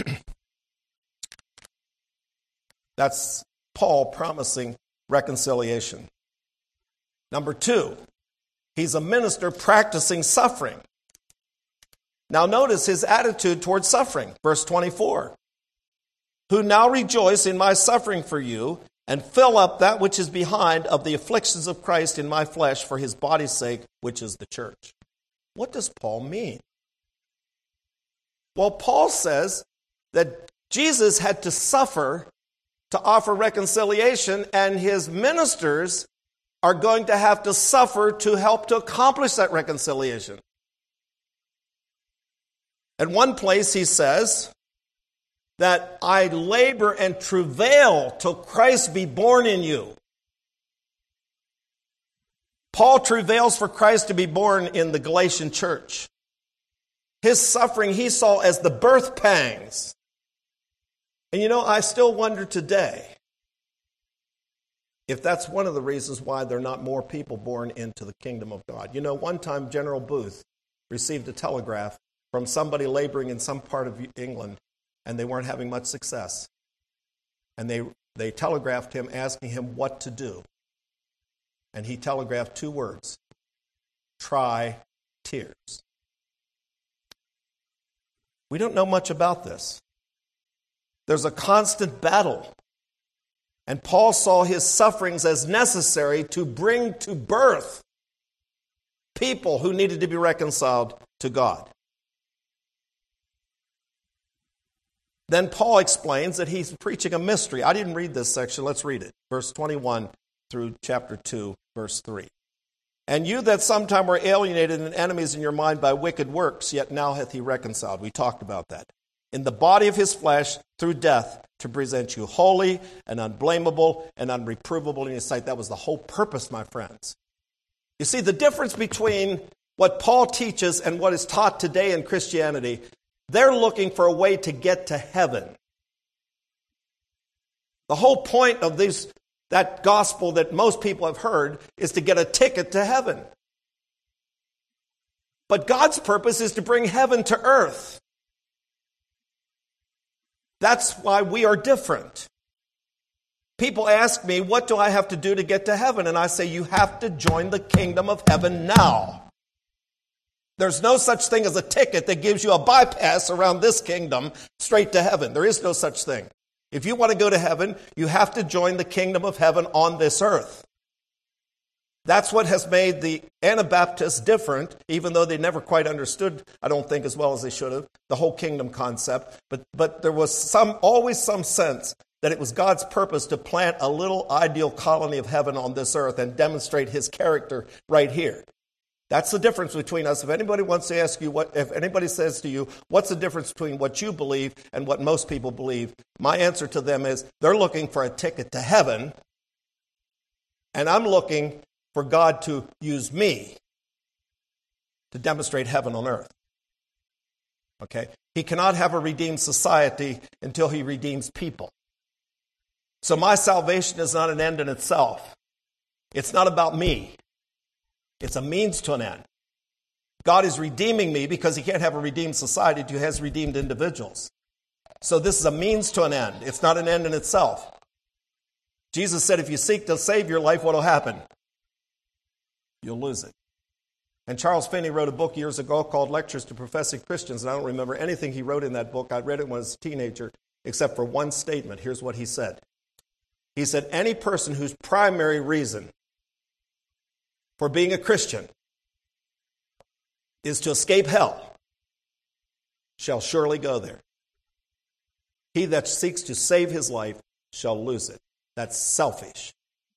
S1: that's Paul promising reconciliation. Number two, he's a minister practicing suffering. Now notice his attitude towards suffering. Verse twenty-four. Who now rejoice in my suffering for you, and fill up that which is behind of the afflictions of Christ in my flesh for his body's sake, which is the church. What does Paul mean? Well, Paul says that Jesus had to suffer to offer reconciliation, and his ministers are going to have to suffer to help to accomplish that reconciliation. At one place he says that I labor and travail till Christ be born in you. Paul travails for Christ to be born in the Galatian church. His suffering he saw as the birth pangs. And you know, I still wonder today if that's one of the reasons why there are not more people born into the kingdom of God. You know, one time General Booth received a telegraph from somebody laboring in some part of England, and they weren't having much success. And they, they telegraphed him asking him what to do. And he telegraphed two words: try tears. We don't know much about this. There's a constant battle. And Paul saw his sufferings as necessary to bring to birth people who needed to be reconciled to God. Then Paul explains that he's preaching a mystery. I didn't read this section. Let's read it. Verse twenty-one through chapter two, verse three. And you that sometime were alienated and enemies in your mind by wicked works, yet now hath he reconciled. We talked about that. In the body of his flesh, through death, to present you holy and unblameable and unreprovable in his sight. That was the whole purpose, my friends. You see, the difference between what Paul teaches and what is taught today in Christianity, they're looking for a way to get to heaven. The whole point of these, that gospel that most people have heard is to get a ticket to heaven. But God's purpose is to bring heaven to earth. That's why we are different. People ask me, what do I have to do to get to heaven? And I say, you have to join the kingdom of heaven now. There's no such thing as a ticket that gives you a bypass around this kingdom straight to heaven. There is no such thing. If you want to go to heaven, you have to join the kingdom of heaven on this earth. That's what has made the Anabaptists different, even though they never quite understood, I don't think, as well as they should have, the whole kingdom concept. But, but there was some always some sense that it was God's purpose to plant a little ideal colony of heaven on this earth and demonstrate his character right here. That's the difference between us. If anybody wants to ask you, what, if anybody says to you, what's the difference between what you believe and what most people believe? My answer to them is, they're looking for a ticket to heaven, And I'm looking for God to use me to demonstrate heaven on earth. Okay? He cannot have a redeemed society until he redeems people. So my salvation is not an end in itself. It's not about me. It's a means to an end. God is redeeming me because he can't have a redeemed society until he has redeemed individuals. So this is a means to an end. It's not an end in itself. Jesus said if you seek to save your life, what will happen? You'll lose it. And Charles Finney wrote a book years ago called Lectures to Professing Christians, and I don't remember anything he wrote in that book. I read it when I was a teenager, except for one statement. Here's what he said. He said, any person whose primary reason for being a Christian is to escape hell shall surely go there. He that seeks to save his life shall lose it. That's selfish.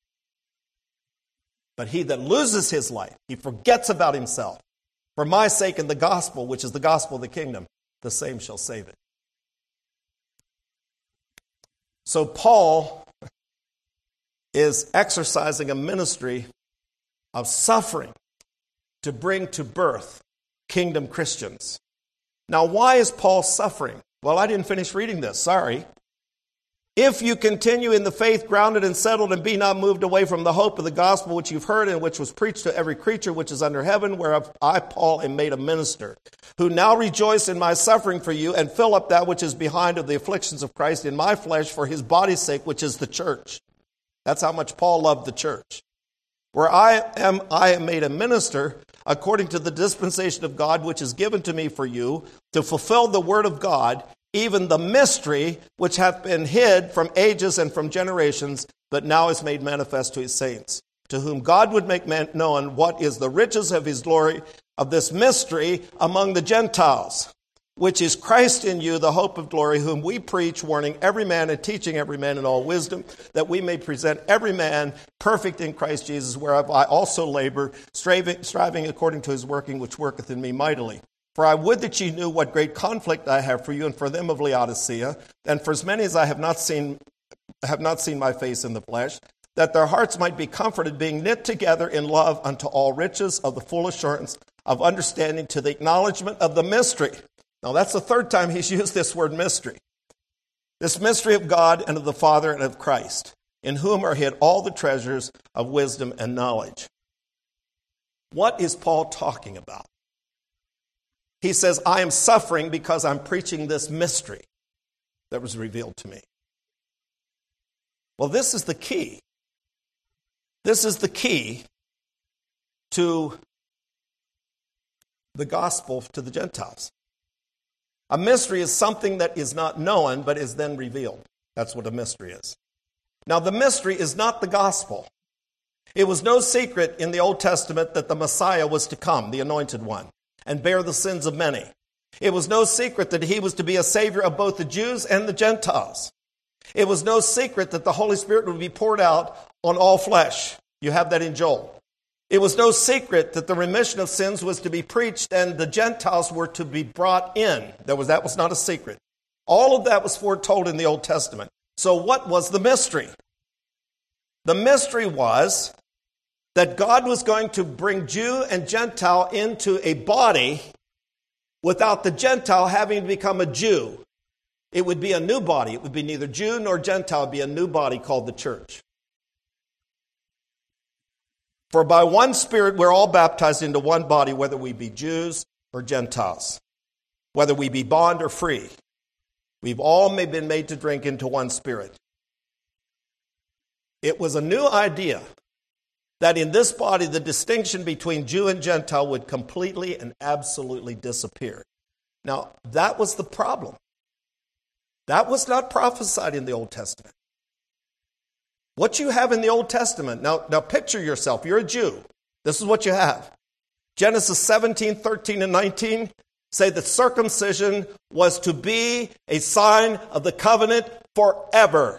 S1: But he that loses his life, he forgets about himself. For my sake and the gospel, which is the gospel of the kingdom, the same shall save it. So Paul is exercising a ministry of suffering to bring to birth kingdom Christians. Now, why is Paul suffering? Well, I didn't finish reading this. Sorry. If you continue in the faith, grounded and settled, and be not moved away from the hope of the gospel which you've heard and which was preached to every creature which is under heaven, whereof I, Paul, am made a minister, who now rejoice in my suffering for you, and fill up that which is behind of the afflictions of Christ in my flesh for his body's sake, which is the church. That's how much Paul loved the church. Where I am, I am made a minister according to the dispensation of God, which is given to me for you, to fulfill the word of God, even the mystery which hath been hid from ages and from generations, but now is made manifest to his saints, to whom God would make man known what is the riches of his glory of this mystery among the Gentiles, which is Christ in you, the hope of glory, whom we preach, warning every man and teaching every man in all wisdom, that we may present every man perfect in Christ Jesus, whereof I also labor, striving, striving according to his working, which worketh in me mightily. For I would that ye knew what great conflict I have for you and for them of Laodicea, and for as many as I have not seen have not seen my face in the flesh, that their hearts might be comforted, being knit together in love unto all riches of the full assurance of understanding, to the acknowledgement of the mystery. Now that's the third time he's used this word mystery. This mystery of God and of the Father and of Christ, in whom are hid all the treasures of wisdom and knowledge. What is Paul talking about? He says, I am suffering because I'm preaching this mystery that was revealed to me. Well, this is the key. This is the key to the gospel to the Gentiles. A mystery is something that is not known, but is then revealed. That's what a mystery is. Now, the mystery is not the gospel. It was no secret in the Old Testament that the Messiah was to come, the anointed one, and bear the sins of many. It was no secret that he was to be a savior of both the Jews and the Gentiles. It was no secret that the Holy Spirit would be poured out on all flesh. You have that in Joel. It was no secret that the remission of sins was to be preached and the Gentiles were to be brought in. That was, that was not a secret. All of that was foretold in the Old Testament. So what was the mystery? The mystery was that God was going to bring Jew and Gentile into a body without the Gentile having to become a Jew. It would be a new body. It would be neither Jew nor Gentile. It would be a new body called the church. For by one Spirit we're all baptized into one body, whether we be Jews or Gentiles, whether we be bond or free. We've all been made to drink into one Spirit. It was a new idea that in this body the distinction between Jew and Gentile would completely and absolutely disappear. Now, that was the problem. That was not prophesied in the Old Testament. What you have in the Old Testament, now, now picture yourself, you're a Jew. This is what you have. Genesis seventeen, thirteen, and nineteen say that circumcision was to be a sign of the covenant forever.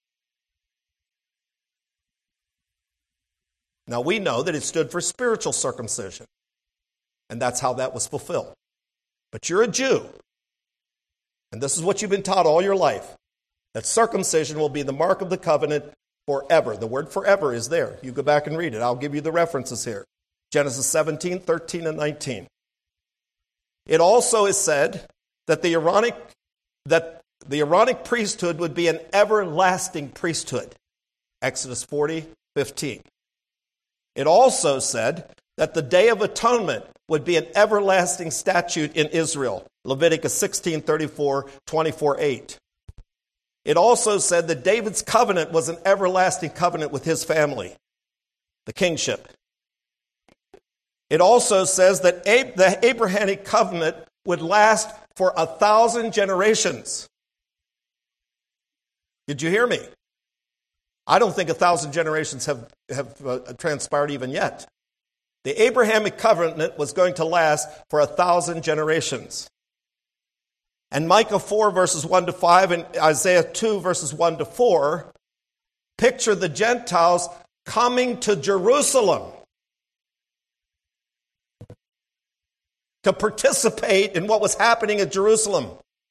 S1: Now we know that it stood for spiritual circumcision, and that's how that was fulfilled. But you're a Jew, and this is what you've been taught all your life, that circumcision will be the mark of the covenant forever. The word forever is there. You go back and read it. I'll give you the references here. Genesis seventeen, thirteen, and nineteen. It also is said that the Aaronic, that the Aaronic priesthood would be an everlasting priesthood. Exodus forty, fifteen. It also said that the Day of Atonement would be an everlasting statute in Israel. Leviticus sixteen, thirty-four, twenty-four, eight. It also said that David's covenant was an everlasting covenant with his family, the kingship. It also says that the Abrahamic covenant would last for a thousand generations. Did you hear me? I don't think a thousand generations have, have uh, transpired even yet. The Abrahamic covenant was going to last for a thousand generations. And Micah four, verses one to five, and Isaiah two, verses one to four, picture the Gentiles coming to Jerusalem to participate in what was happening at Jerusalem.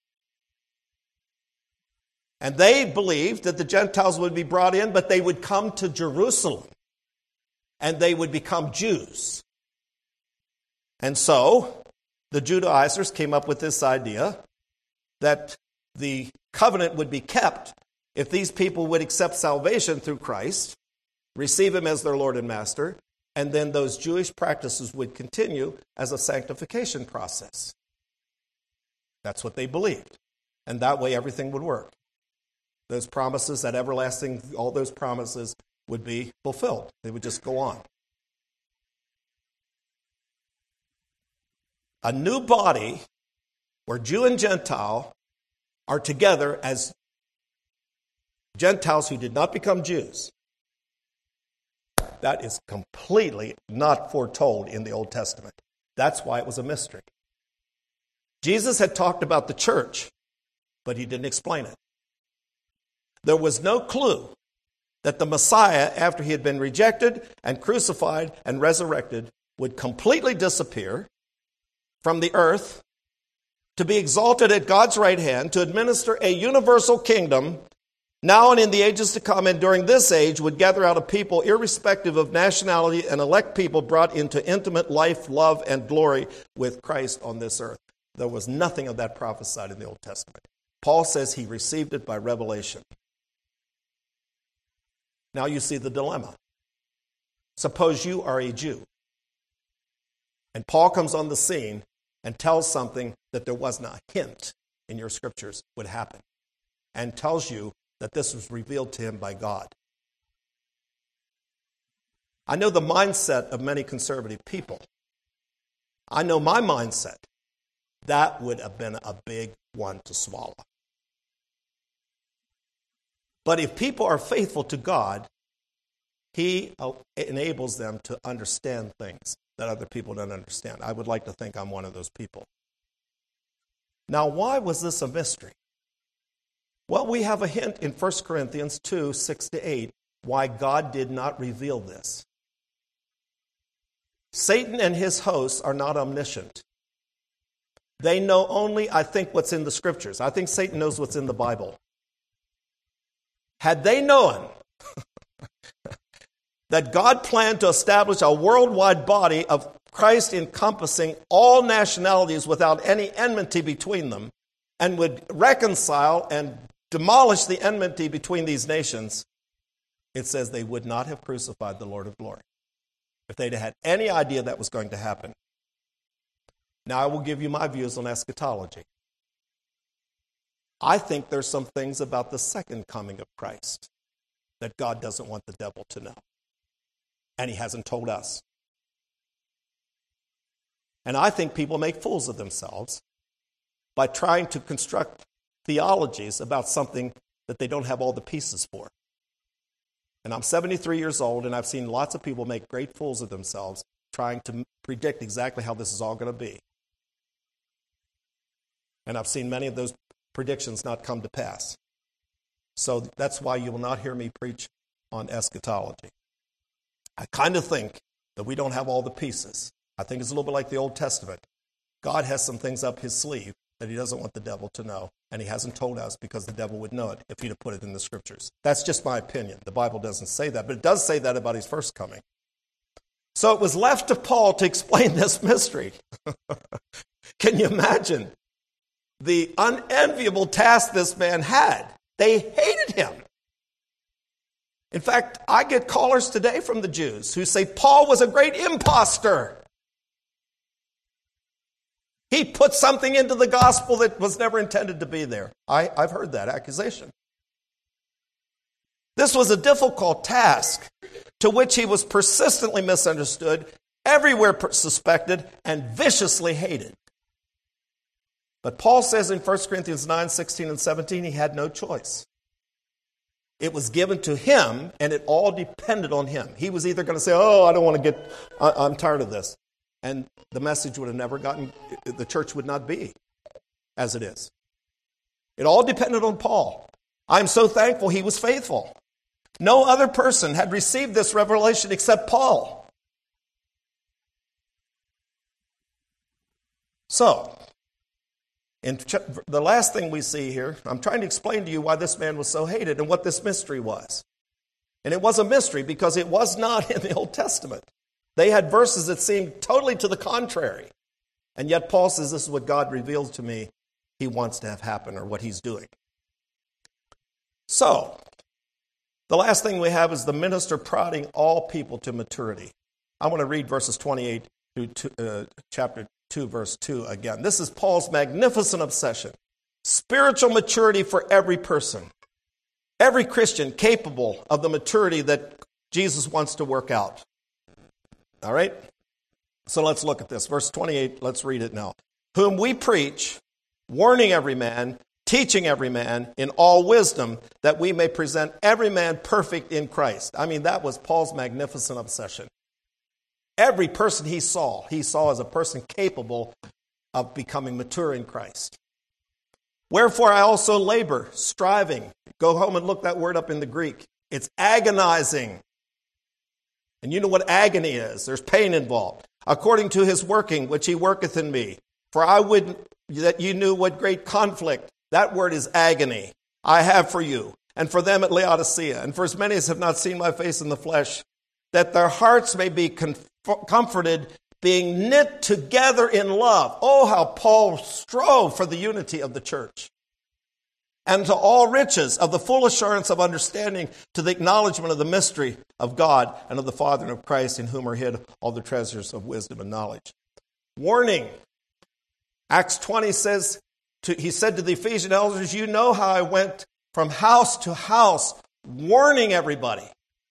S1: And they believed that the Gentiles would be brought in, but they would come to Jerusalem, and they would become Jews. And so, the Judaizers came up with this idea that the covenant would be kept if these people would accept salvation through Christ, receive Him as their Lord and Master, and then those Jewish practices would continue as a sanctification process. That's what they believed. And that way everything would work. Those promises, that everlasting, all those promises would be fulfilled. They would just go on. A new body where Jew and Gentile are together as Gentiles who did not become Jews. That is completely not foretold in the Old Testament. That's why it was a mystery. Jesus had talked about the church, but He didn't explain it. There was no clue that the Messiah, after He had been rejected and crucified and resurrected, would completely disappear from the earth to be exalted at God's right hand to administer a universal kingdom now and in the ages to come, and during this age would gather out a people irrespective of nationality and elect people brought into intimate life, love, and glory with Christ on this earth. There was nothing of that prophesied in the Old Testament. Paul says he received it by revelation. Now you see the dilemma. Suppose you are a Jew, and Paul comes on the scene and tells something that there wasn't a hint in your scriptures would happen, and tells you that this was revealed to him by God. I know the mindset of many conservative people. I know my mindset. That would have been a big one to swallow. But if people are faithful to God, He enables them to understand things that other people don't understand. I would like to think I'm one of those people. Now, why was this a mystery? Well, we have a hint in First Corinthians two, six to eight, why God did not reveal this. Satan and his hosts are not omniscient. They know only, I think, what's in the Scriptures. I think Satan knows what's in the Bible. Had they known that God planned to establish a worldwide body of Christ encompassing all nationalities without any enmity between them, and would reconcile and demolish the enmity between these nations, it says they would not have crucified the Lord of glory if they'd had any idea that was going to happen. Now, I will give you my views on eschatology. I think there's some things about the second coming of Christ that God doesn't want the devil to know. And He hasn't told us. And I think people make fools of themselves by trying to construct theologies about something that they don't have all the pieces for. And I'm seventy-three years old, and I've seen lots of people make great fools of themselves trying to predict exactly how this is all going to be. And I've seen many of those predictions not come to pass. So that's why you will not hear me preach on eschatology. I kind of think that we don't have all the pieces. I think it's a little bit like the Old Testament. God has some things up His sleeve that He doesn't want the devil to know, And he hasn't told us because the devil would know it if he'd have put it in the scriptures. That's just my opinion. The Bible doesn't say that, but it does say that about his first coming. So it was left to Paul to explain this mystery. Can you imagine the unenviable task this man had? They hated him. In fact, I get callers today from the Jews who say Paul was a great imposter. He put something into the gospel that was never intended to be there. I, I've heard that accusation. This was a difficult task to which he was persistently misunderstood, everywhere suspected, and viciously hated. But Paul says in First Corinthians nine, sixteen, and seventeen, he had no choice. It was given to him, and it all depended on him. He was either going to say, oh, I don't want to get, I, I'm tired of this. And the message would have never gotten, the church would not be as it is. It all depended on Paul. I'm so thankful he was faithful. No other person had received this revelation except Paul. So, in the last thing we see here, I'm trying to explain to you why this man was so hated and what this mystery was. And it was a mystery because it was not in the Old Testament. They had verses that seemed totally to the contrary. And yet Paul says, this is what God reveals to me he wants to have happen, or what he's doing. So, the last thing we have is the minister prodding all people to maturity. I want to read verses twenty-eight through two, uh, chapter two, verse two again. This is Paul's magnificent obsession. Spiritual maturity for every person. Every Christian capable of the maturity that Jesus wants to work out. All right? So let's look at this. Verse twenty-eight, let's read it now. Whom we preach, warning every man, teaching every man in all wisdom, that we may present every man perfect in Christ. I mean, that was Paul's magnificent obsession. Every person he saw, he saw as a person capable of becoming mature in Christ. Wherefore I also labor, striving. Go home and look that word up in the Greek. It's agonizing. And you know what agony is. There's pain involved. According to his working, which he worketh in me. For I would that you knew what great conflict, that word is agony, I have for you, and for them at Laodicea, and for as many as have not seen my face in the flesh, that their hearts may be comf- comforted, being knit together in love. Oh, how Paul strove for the unity of the church. And to all riches of the full assurance of understanding, to the acknowledgement of the mystery of God and of the Father and of Christ, in whom are hid all the treasures of wisdom and knowledge. Warning. Acts twenty says, to, he said to the Ephesian elders, you know how I went from house to house, warning everybody.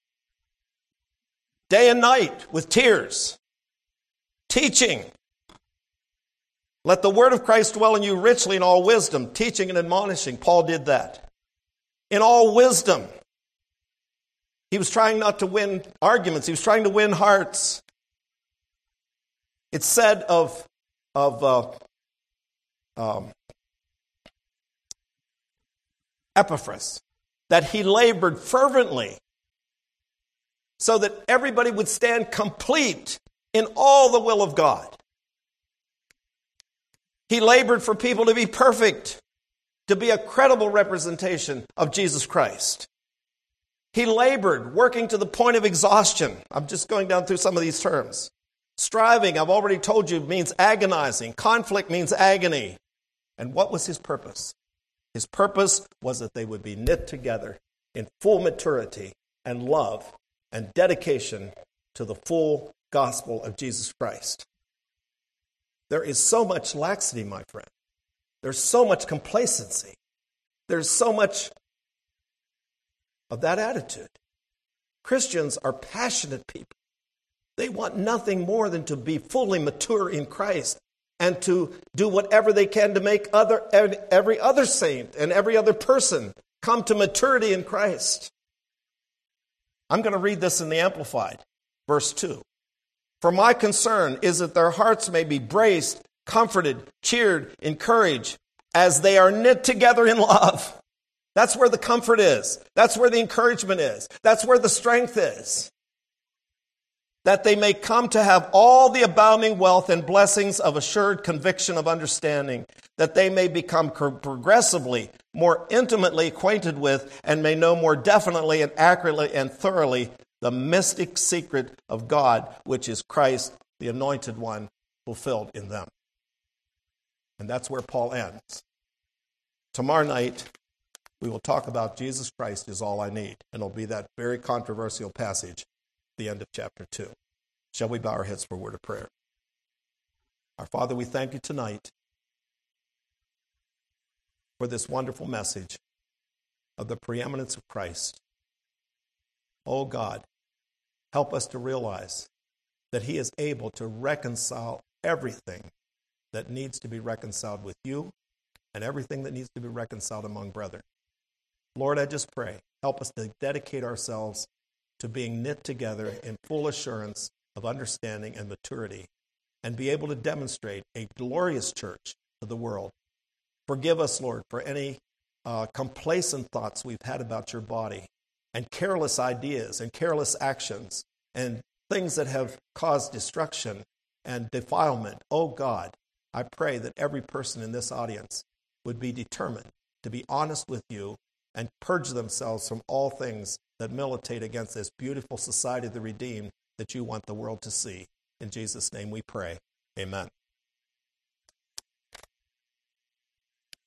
S1: Day and night with tears. Teaching. Let the word of Christ dwell in you richly in all wisdom, teaching and admonishing. Paul did that. In all wisdom. He was trying not to win arguments. He was trying to win hearts. It's said of, of uh, um, Epaphras that he labored fervently so that everybody would stand complete in all the will of God. He labored for people to be perfect, to be a credible representation of Jesus Christ. He labored, working to the point of exhaustion. I'm just going down through some of these terms. Striving, I've already told you, means agonizing. Conflict means agony. And what was his purpose? His purpose was that they would be knit together in full maturity and love and dedication to the full gospel of Jesus Christ. There is so much laxity, my friend. There's so much complacency. There's so much of that attitude. Christians are passionate people. They want nothing more than to be fully mature in Christ and to do whatever they can to make other every other saint and every other person come to maturity in Christ. I'm going to read this in the Amplified, verse two. For my concern is that their hearts may be braced, comforted, cheered, encouraged, as they are knit together in love. That's where the comfort is. That's where the encouragement is. That's where the strength is. that they may come to have all the abounding wealth and blessings of assured conviction of understanding, that they may become progressively more intimately acquainted with and may know more definitely and accurately and thoroughly the mystic secret of God, which is Christ, the anointed one, fulfilled in them. And that's where Paul ends. Tomorrow night, we will talk about Jesus Christ is all I need, and it'll be that very controversial passage, the end of chapter two. Shall we bow our heads for a word of prayer? Our Father, we thank you tonight for this wonderful message of the preeminence of Christ. Oh God, help us to realize that he is able to reconcile everything that needs to be reconciled with you and everything that needs to be reconciled among brethren. Lord, I just pray, help us to dedicate ourselves to being knit together in full assurance of understanding and maturity, and be able to demonstrate a glorious church to the world. Forgive us, Lord, for any uh, complacent thoughts we've had about your body, and careless ideas, and careless actions, and things that have caused destruction and defilement. Oh God, I pray that every person in this audience would be determined to be honest with you and purge themselves from all things that militate against this beautiful society of the redeemed that you want the world to see. In Jesus' name we pray. Amen.